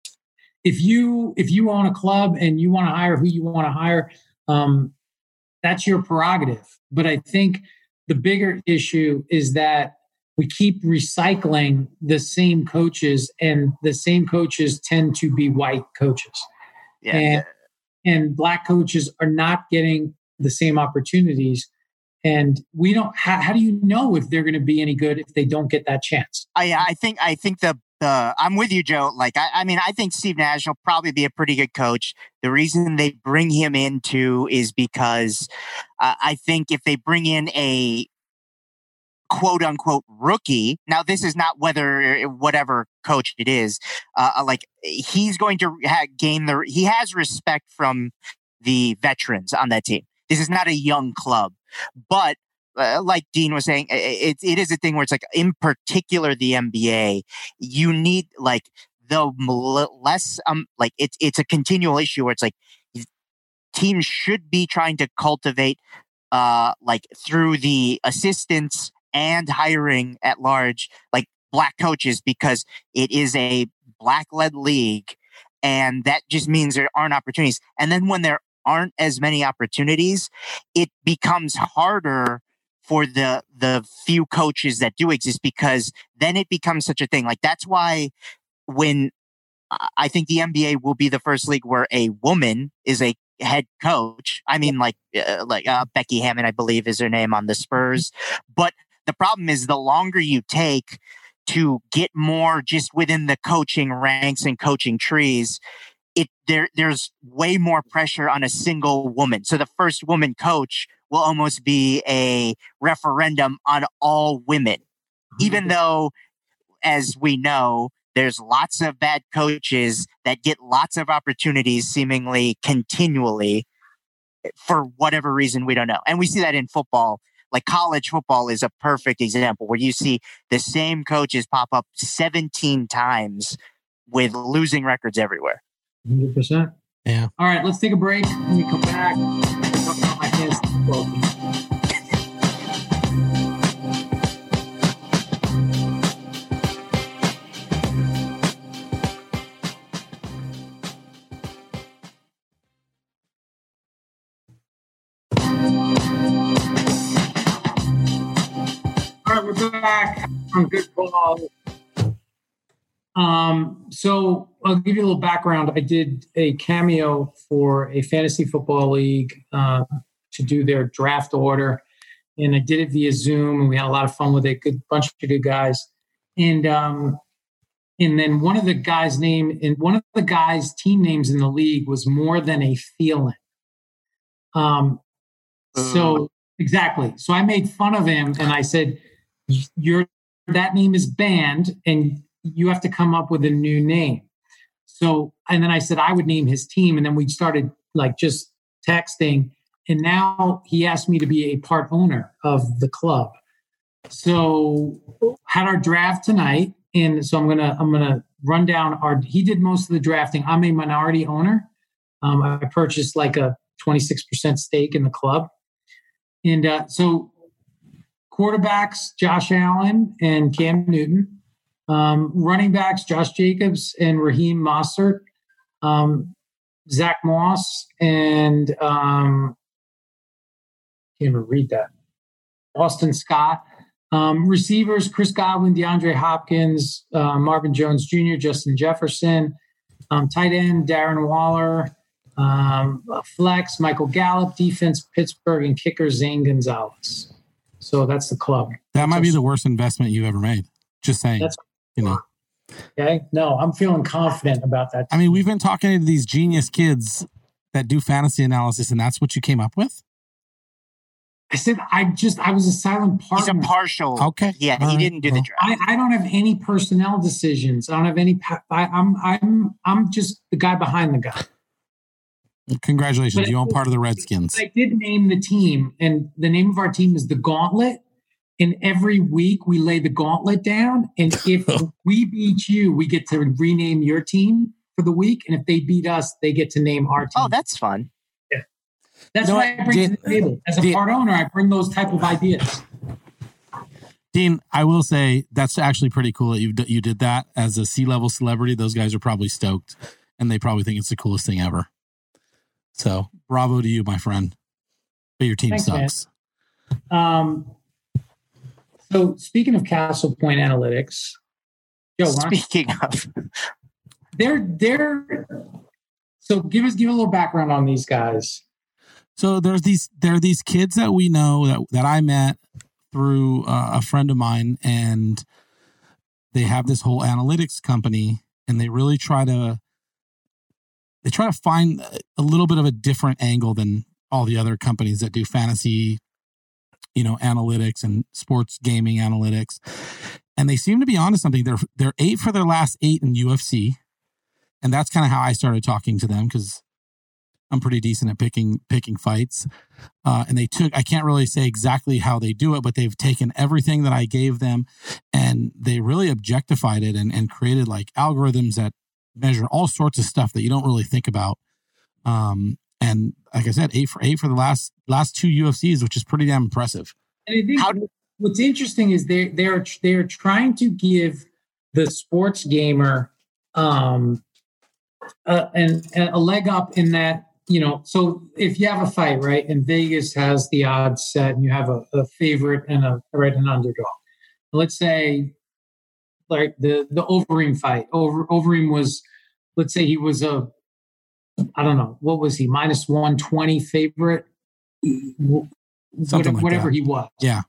If you if you own a club and you want to hire who you want to hire, um, that's your prerogative. But I think the bigger issue is that we keep recycling the same coaches, and the same coaches tend to be white coaches. Yeah, and, yeah. and black coaches are not getting the same opportunities. And we don't. How, how do you know if they're going to be any good if they don't get that chance? I I think I think the the I'm with you, Joe. Like I, I mean, I think Steve Nash will probably be a pretty good coach. The reason they bring him into is because uh, I think if they bring in a quote unquote rookie, now this is not whether whatever coach it is, uh, like he's going to ha- gain the he has respect from the veterans on that team. This is not a young club. But uh, like Dean was saying, it, it is a thing where it's like, in particular, the N B A, you need like the less, um, like it's, it's a continual issue where it's like teams should be trying to cultivate, uh, like through the assistants and hiring at large, like black coaches, because it is a black led league. And that just means there aren't opportunities. And then when there aren't as many opportunities, it becomes harder for the the few coaches that do exist, because then it becomes such a thing. Like that's why when I think the N B A will be the first league where a woman is a head coach. I mean, like uh, like uh, Becky Hammon, I believe, is her name on the Spurs. But the problem is the longer you take to get more just within the coaching ranks and coaching trees, It there there's way more pressure on a single woman. So the first woman coach will almost be a referendum on all women, even though, as we know, there's lots of bad coaches that get lots of opportunities seemingly continually for whatever reason we don't know. And we see that in football. Like college football is a perfect example where you see the same coaches pop up seventeen times with losing records everywhere. one hundred percent. Yeah. All right, let's take a break. When we come back, we'll talk about my fantasy football team. All right, we're back. some good calls. Um, so I'll give you a little background. I did a cameo for a fantasy football league uh, to do their draft order, and I did it via Zoom, and we had a lot of fun with it. Good bunch of good guys, and um, and then one of the guys' name and one of the guys' team names in the league was More Than a Feeling. Um, so exactly. So I made fun of him, and I said, "Your that name is banned, and you have to come up with a new name." So, and then I said I would name his team, and then we started like just texting. And now he asked me to be a part owner of the club. So, had our draft tonight, and so I'm gonna I'm gonna run down our. He did most of the drafting. I'm a minority owner. Um, I purchased like a twenty-six percent stake in the club, and uh, so quarterbacks Josh Allen and Cam Newton. Um, running backs, Josh Jacobs and Raheem Mostert, um, Zach Moss, and um, can't even read that. Austin Scott. Um, receivers, Chris Godwin, DeAndre Hopkins, uh, Marvin Jones Junior, Justin Jefferson. Um, tight end, Darren Waller. Um, flex, Michael Gallup. Defense, Pittsburgh, and kicker, Zane Gonzalez. So that's the club. That might so, be the worst investment you've ever made. Just saying. That's You know. Okay. No, I'm feeling confident about that. I mean, we've been talking to these genius kids that do fantasy analysis, and that's what you came up with? I said I just I was a silent partner. He's a partial. Okay. Yeah, All he right. didn't do Well, the draft. I, I don't have any personnel decisions. I don't have any. I, I'm I'm I'm just the guy behind the guy. Congratulations. But You I- own part of the Redskins. I did name the team, and the name of our team is the Gauntlet. And every week we lay the gauntlet down. And if we beat you, we get to rename your team for the week. And if they beat us, they get to name our team. Oh, that's fun. That's You know what what, I bring Dean- to the table. As a Dean- part owner, I bring those type of ideas. Dean, I will say that's actually pretty cool that you you did that as a C-level celebrity. Those guys are probably stoked, and they probably think it's the coolest thing ever. So, bravo to you, my friend. But your team Thanks, sucks. Um, so speaking of Castle Point Analytics, Joe, why don't you- Speaking of, they're they're so give us give a little background on these guys. So there's these there are these kids that we know that that I met through uh, a friend of mine, and they have this whole analytics company, and they really try to they try to find a little bit of a different angle than all the other companies that do fantasy, you know, analytics and sports gaming analytics. And they seem to be onto something. They're they're eight for their last eight in U F C, and that's kind of how I started talking to them, because I'm pretty decent at picking picking fights. Uh, and they took, I can't really say exactly how they do it, but they've taken everything that I gave them and they really objectified it and, and created like algorithms that measure all sorts of stuff that you don't really think about. Um, and like I said, eight for eight for the last last two U F Cs, which is pretty damn impressive. And I think How- what's interesting is they they're they're trying to give the sports gamer um, uh, and a leg up in that. You know, so if you have a fight, right, and Vegas has the odds set and you have a, a favorite and a right an underdog. Let's say like the the Overeem fight. Over Overeem was, let's say he was a I don't know, what was he, minus one twenty favorite? Something whatever, like whatever that. he was. Yeah.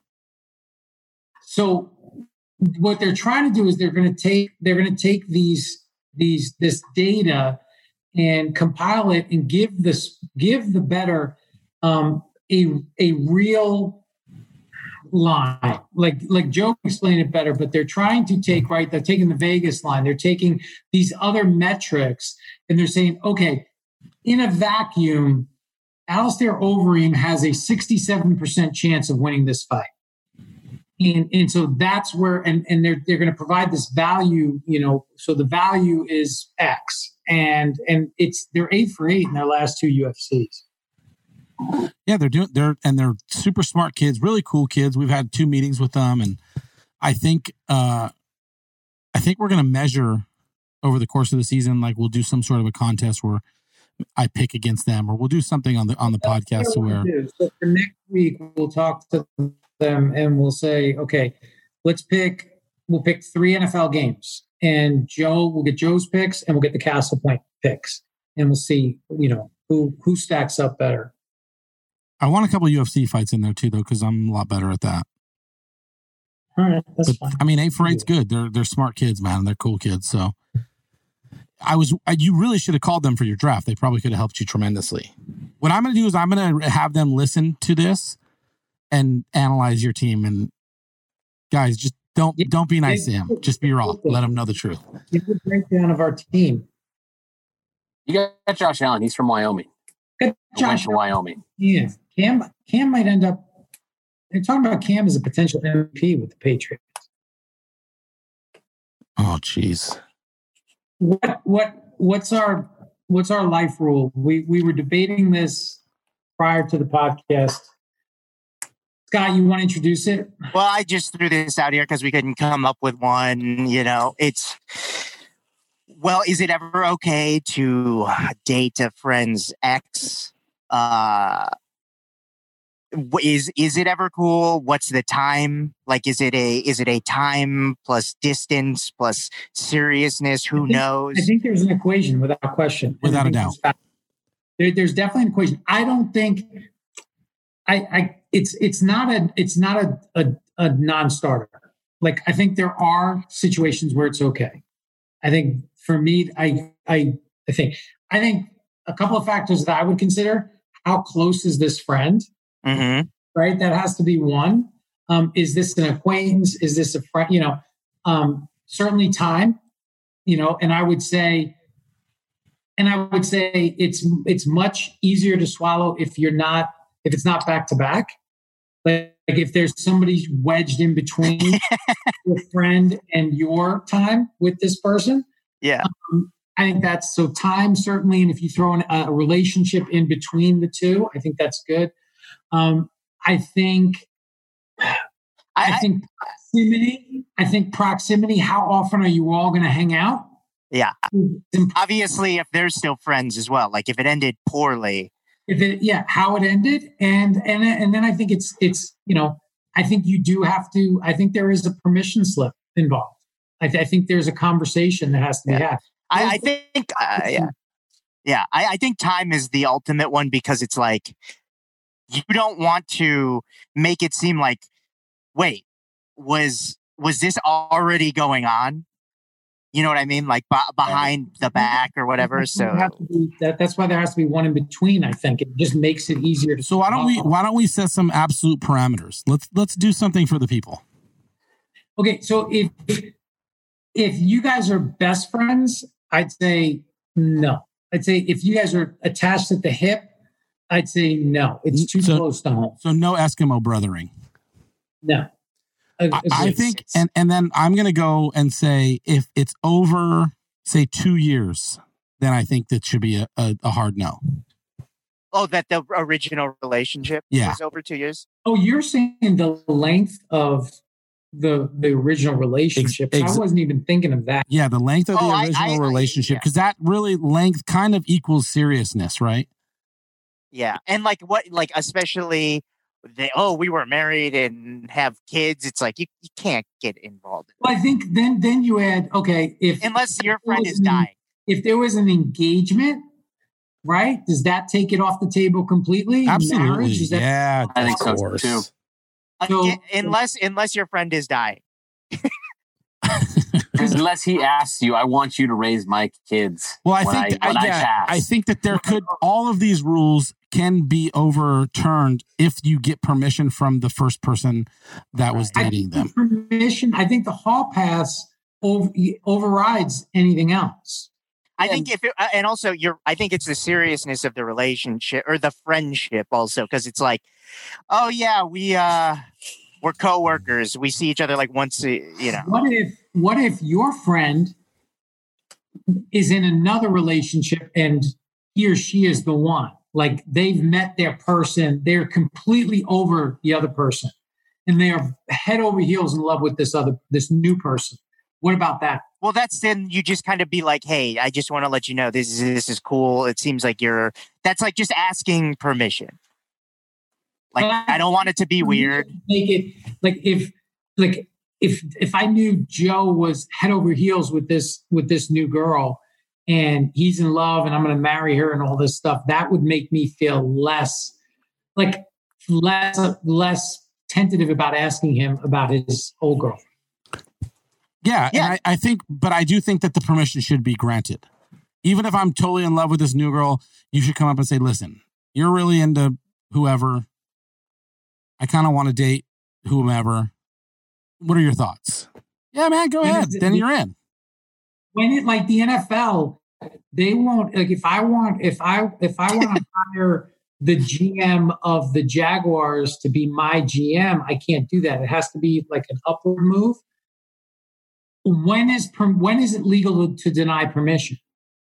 So what they're trying to do is they're going to take they're going to take these these this data and compile it and give this give the better um, a a real line. Like like Joe explained it better, but they're trying to take right. They're taking the Vegas line. They're taking these other metrics and they're saying, okay, in a vacuum, Alistair Overeem has a sixty-seven percent chance of winning this fight. And, and so that's where, and, and they're, they're going to provide this value, you know, so the value is X and, and it's, they're eight for eight in their last two U F Cs. Yeah, they're doing, they're, and they're super smart kids, really cool kids. We've had two meetings with them. And I think, uh, I think we're going to measure over the course of the season. Like we'll do some sort of a contest where I pick against them, or we'll do something on the, on the podcast to where, so for next week, we'll talk to them and we'll say, okay, let's pick we'll pick three N F L games, and Joe will get Joe's picks, and we'll get the Castle Point picks, and we'll see, you know, who who stacks up better. I want a couple of U F C fights in there too, though, because I'm a lot better at that. All right, that's but, fine. I mean, eight for eight's good. They're they're smart kids, man. They're cool kids. So, I was I, you really should have called them for your draft. They probably could have helped you tremendously. What I'm going to do is I'm going to have them listen to this and analyze your team. And guys, just don't yeah, don't be nice yeah, to him. Just be raw. Let him know the truth. Give a breakdown of our team. You got Josh Allen. He's from Wyoming. Got Josh went to Wyoming. Yeah, Cam Cam might end up. They're talking about Cam as a potential M V P with the Patriots. Oh, jeez. What what what's our what's our life rule? We we were debating this prior to the podcast. Scott, you want to introduce it? Well, I just threw this out here because we couldn't come up with one. You know, it's well, is it ever okay to date a friend's ex? Uh, is is it ever cool? What's the time? Like, is it a is it a time plus distance plus seriousness? Who I think, knows? I think there's an equation without question. Without a doubt. There, there's definitely an equation. I don't think I, I it's it's not a it's not a, a, a non-starter. Like, I think there are situations where it's okay. I think for me, I I I think I think a couple of factors that I would consider: how close is this friend? Mm-hmm. Right, that has to be one. Um, is this an acquaintance? Is this a friend? You know, um, certainly time. You know, and I would say, and I would say it's it's much easier to swallow if you're not if it's not back to back. Like, like if there's somebody wedged in between your friend and your time with this person. Yeah. Um, I think that's so time certainly, and if you throw in a, a relationship in between the two, I think that's good. Um, I think, I, I think proximity. I think proximity. How often are you all going to hang out? Yeah. Obviously, if they're still friends as well. Like if it ended poorly. If it, yeah, how it ended, and and and then I think it's it's you know I think you do have to. I think there is a permission slip involved. I, th- I think there's a conversation that has to be yeah. had. I, I think, uh, yeah, yeah. I, I think time is the ultimate one because it's like. You don't want to make it seem like, wait, was was this already going on? You know what I mean? Like b- behind the back or whatever. So be, that, that's why there has to be one in between. I think it just makes it easier to. So why don't we why don't we set some absolute parameters? Let's let's do something for the people. Okay, so if if you guys are best friends, I'd say no. I'd say if you guys are attached at the hip. I'd say no. It's too so, close to home. So no Eskimo brothering. No. I, I think, and, and then I'm going to go and say if it's over, say, two years, then I think that should be a, a, a hard no. Oh, that the original relationship yeah. was over two years? Oh, you're saying the length of the the original relationship. Ex- ex- I wasn't even thinking of that. Yeah, the length of the oh, original I, I, relationship, because yeah. that really length kind of equals seriousness, right? Yeah. And like what, like, especially they, oh, we were married and have kids. It's like, you, you can't get involved. In well, I think then, then you add, okay, if, unless your friend is an, dying, if there was an engagement, right? Does that take it off the table completely? Absolutely. Marriage, is that, yeah. I think so too. So, unless, unless your friend is dying. Unless he asks you, I want you to raise my kids. Well, I think I, I, yeah, I think that there could all of these rules can be overturned if you get permission from the first person that was dating them. Permission. I think the hall pass over, overrides anything else. I and, think if it, and also you're, I think it's the seriousness of the relationship or the friendship also, because it's like, oh yeah, we uh. We're coworkers. We see each other like once, a, you know. What if, what if your friend is in another relationship and he or she is the one? Like they've met their person, they're completely over the other person, and they are head over heels in love with this other, this new person. What about that? Well, that's then you just kind of be like, hey, I just want to let you know this is this is cool. It seems like you're. That's like just asking permission. Like, I don't want it to be weird. Make it like if, like, if if I knew Joe was head over heels with this with this new girl and he's in love and I'm going to marry her and all this stuff, that would make me feel less like less less tentative about asking him about his old girl. Yeah, Yeah. and I, I think, but I do think that the permission should be granted. Even if I'm totally in love with this new girl, you should come up and say, listen, you're really into whoever. I kind of want to date whomever. What are your thoughts? Yeah, man, go When ahead. is it- Then you're in. When it like the N F L, they won't like if I want if I if I want to hire the G M of the Jaguars to be my G M, I can't do that. It has to be like an upward move. When is per, when is it legal to deny permission?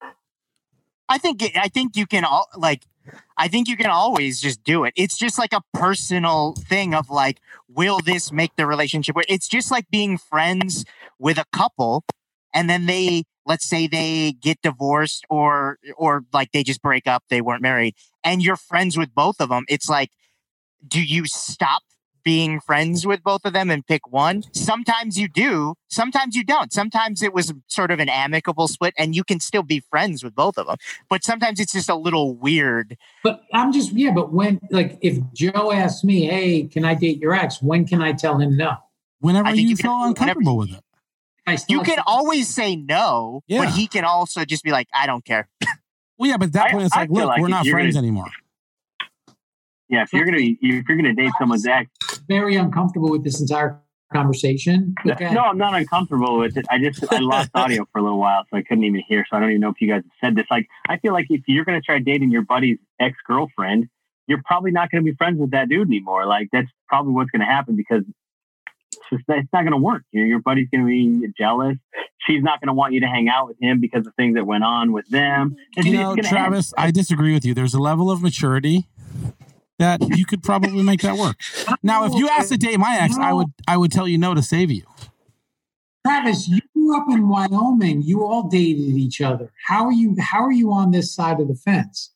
I think I think you can all like I think you can always just do it. It's just like a personal thing of like, will this make the relationship work? It's just like being friends with a couple and then they, let's say they get divorced or or like they just break up, they weren't married, and you're friends with both of them. It's like, do you stop being friends with both of them and pick one? Sometimes you do, sometimes you don't. Sometimes it was sort of an amicable split and you can still be friends with both of them. But sometimes it's just a little weird. But I'm just yeah. But when like if Joe asks me, "Hey, can I date your ex?" When can I tell him no? Whenever I think you, you can- feel uncomfortable whenever- with it. I still You can always say no, Yeah. but he can also just be like, I don't care. Well, yeah, but at that I- point, it's I like, feel look, like we're if not you're friends gonna- anymore. Yeah, if you're gonna if you're gonna date someone's ex, very uncomfortable with this entire conversation. Okay. no, I'm not uncomfortable with it. I just I lost audio for a little while, so I couldn't even hear. So I don't even know if you guys have said this. Like, I feel like if you're gonna try dating your buddy's ex girlfriend, you're probably not gonna be friends with that dude anymore. Like, that's probably what's gonna happen because it's just it's not gonna work. Your your buddy's gonna be jealous. She's not gonna want you to hang out with him because of things that went on with them. It's You just know, gonna Travis, I disagree with you. There's a level of maturity that you could probably make that work. Now, if you asked to date my ex, I would I would tell you no to save you. Travis, you grew up in Wyoming. You all dated each other. How are you? How are you on this side of the fence?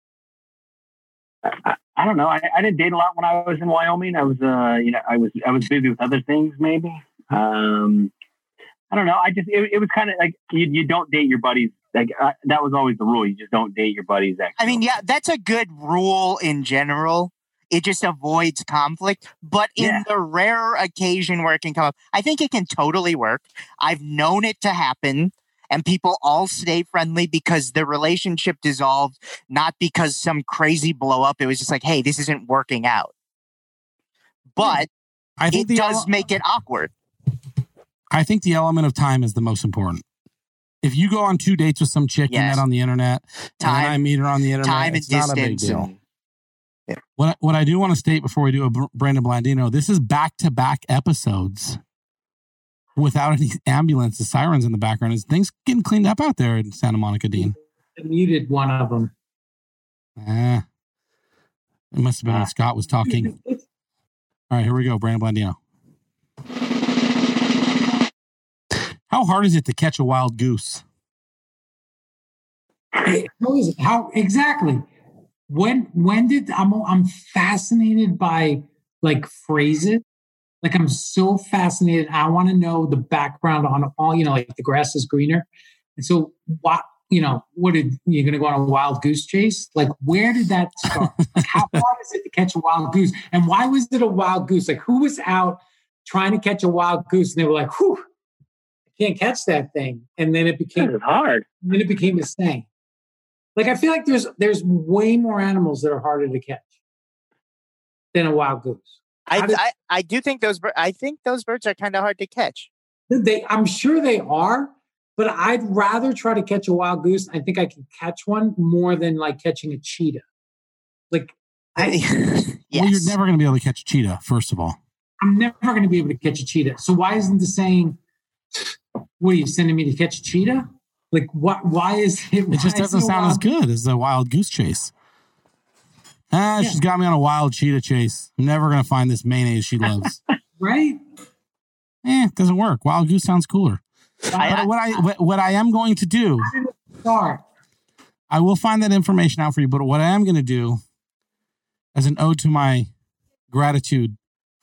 I, I don't know. I, I didn't date a lot when I was in Wyoming. I was, uh, you know, I was, I was busy with other things, maybe. Um, I don't know. I just, it, it was kind of like you, you don't date your buddies. Like uh, that was always the rule. You just don't date your buddies. Ex. I mean, yeah, that's a good rule in general. It just avoids conflict. But in Yeah. the rare occasion where it can come up, I think it can totally work. I've known it to happen. And people all stay friendly because the relationship dissolved, not because some crazy blow up. It was just like, hey, this isn't working out. But I think it the does ele- make it awkward. I think the element of time is the most important. If you go on two dates with some chick you Yes. met on the internet, and Time- then I meet her on the internet, Time and it's not a big distance. deal. And, What I- what I do want to state before we do a Br- Brandon Blandino, this is back to back episodes without any ambulance, the sirens in the background. Is things getting cleaned up out there in Santa Monica, Dean? I muted one of them. Ah, it must have been when Scott was talking. All right, here we go. Brandon Blandino. How hard is it to catch a wild goose? How is it? How exactly? When when did I'm I'm fascinated by like phrases. Like I'm so fascinated. I want to know the background on all, you know, like the grass is greener. And so what, you know, what did you're going to go on a wild goose chase? Like, where did that start? Like, how hard is it to catch a wild goose? And why was it a wild goose? Like, who was out trying to catch a wild goose? And they were like, whew, I can't catch that thing. And then it became, It's hard. then it became a saying. Like, I feel like there's, there's way more animals that are harder to catch than a wild goose. I, How did- I, I do think those bir- I think those birds are kind of hard to catch. They, I'm sure they are, but I'd rather try to catch a wild goose. I think I can catch one more than like catching a cheetah. Like, I, Yes. Well, you're never going to be able to catch a cheetah, first of all. I'm never going to be able to catch a cheetah. So why isn't the saying, "What are you sending me to catch a cheetah?" Like, what? Why is it? It just why is doesn't a sound as wild- good as the wild goose chase. Ah, Yeah. she's got me on a wild cheetah chase. I'm never going to find this mayonnaise she loves. right? eh, it doesn't work. Wild goose sounds cooler. I- But what I what, what I am going to do, How did it start? I will find that information out for you. But what I am going to do, as an ode to my gratitude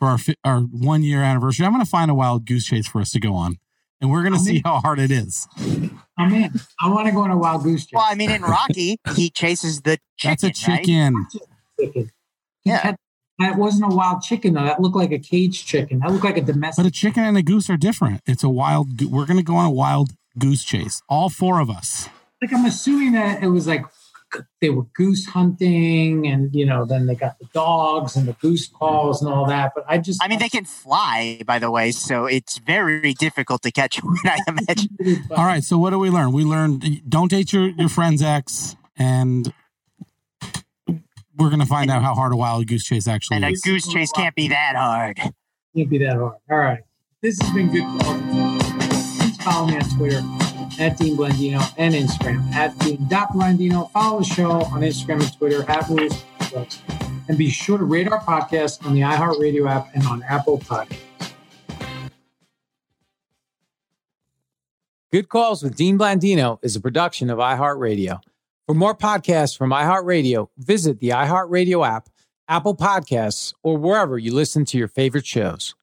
for our fi- our one year anniversary, I'm going to find a wild goose chase for us to go on, and we're going to see how hard it is. I'm in. I want to go on a wild goose chase. Well, I mean, in Rocky, he chases the chicken. That's a chicken. Right? Chicken. Yeah. That, that wasn't a wild chicken, though. That looked like a caged chicken. That looked like a domestic. But a chicken and a goose are different. It's a wild. Go- we're going to go on a wild goose chase. All four of us. Like, I'm assuming that it was like they were goose hunting, and you know, then they got the dogs and the goose calls and all that. But I just, I mean, they can fly, by the way, so it's very difficult to catch one, I imagine. All right. So what do we learn? We learned don't date your, your friend's ex, and we're going to find out how hard a wild goose chase actually And a is. goose chase can't be that hard. Can't be that hard. All right. This has been good. Please follow me on Twitter at Dean Blandino and Instagram at Dean Blandino. Follow the show on Instagram and Twitter at Rules Books. And be sure to rate our podcast on the iHeartRadio app and on Apple Podcasts. Good Calls with Dean Blandino is a production of iHeartRadio. For more podcasts from iHeartRadio, visit the iHeartRadio app, Apple Podcasts, or wherever you listen to your favorite shows.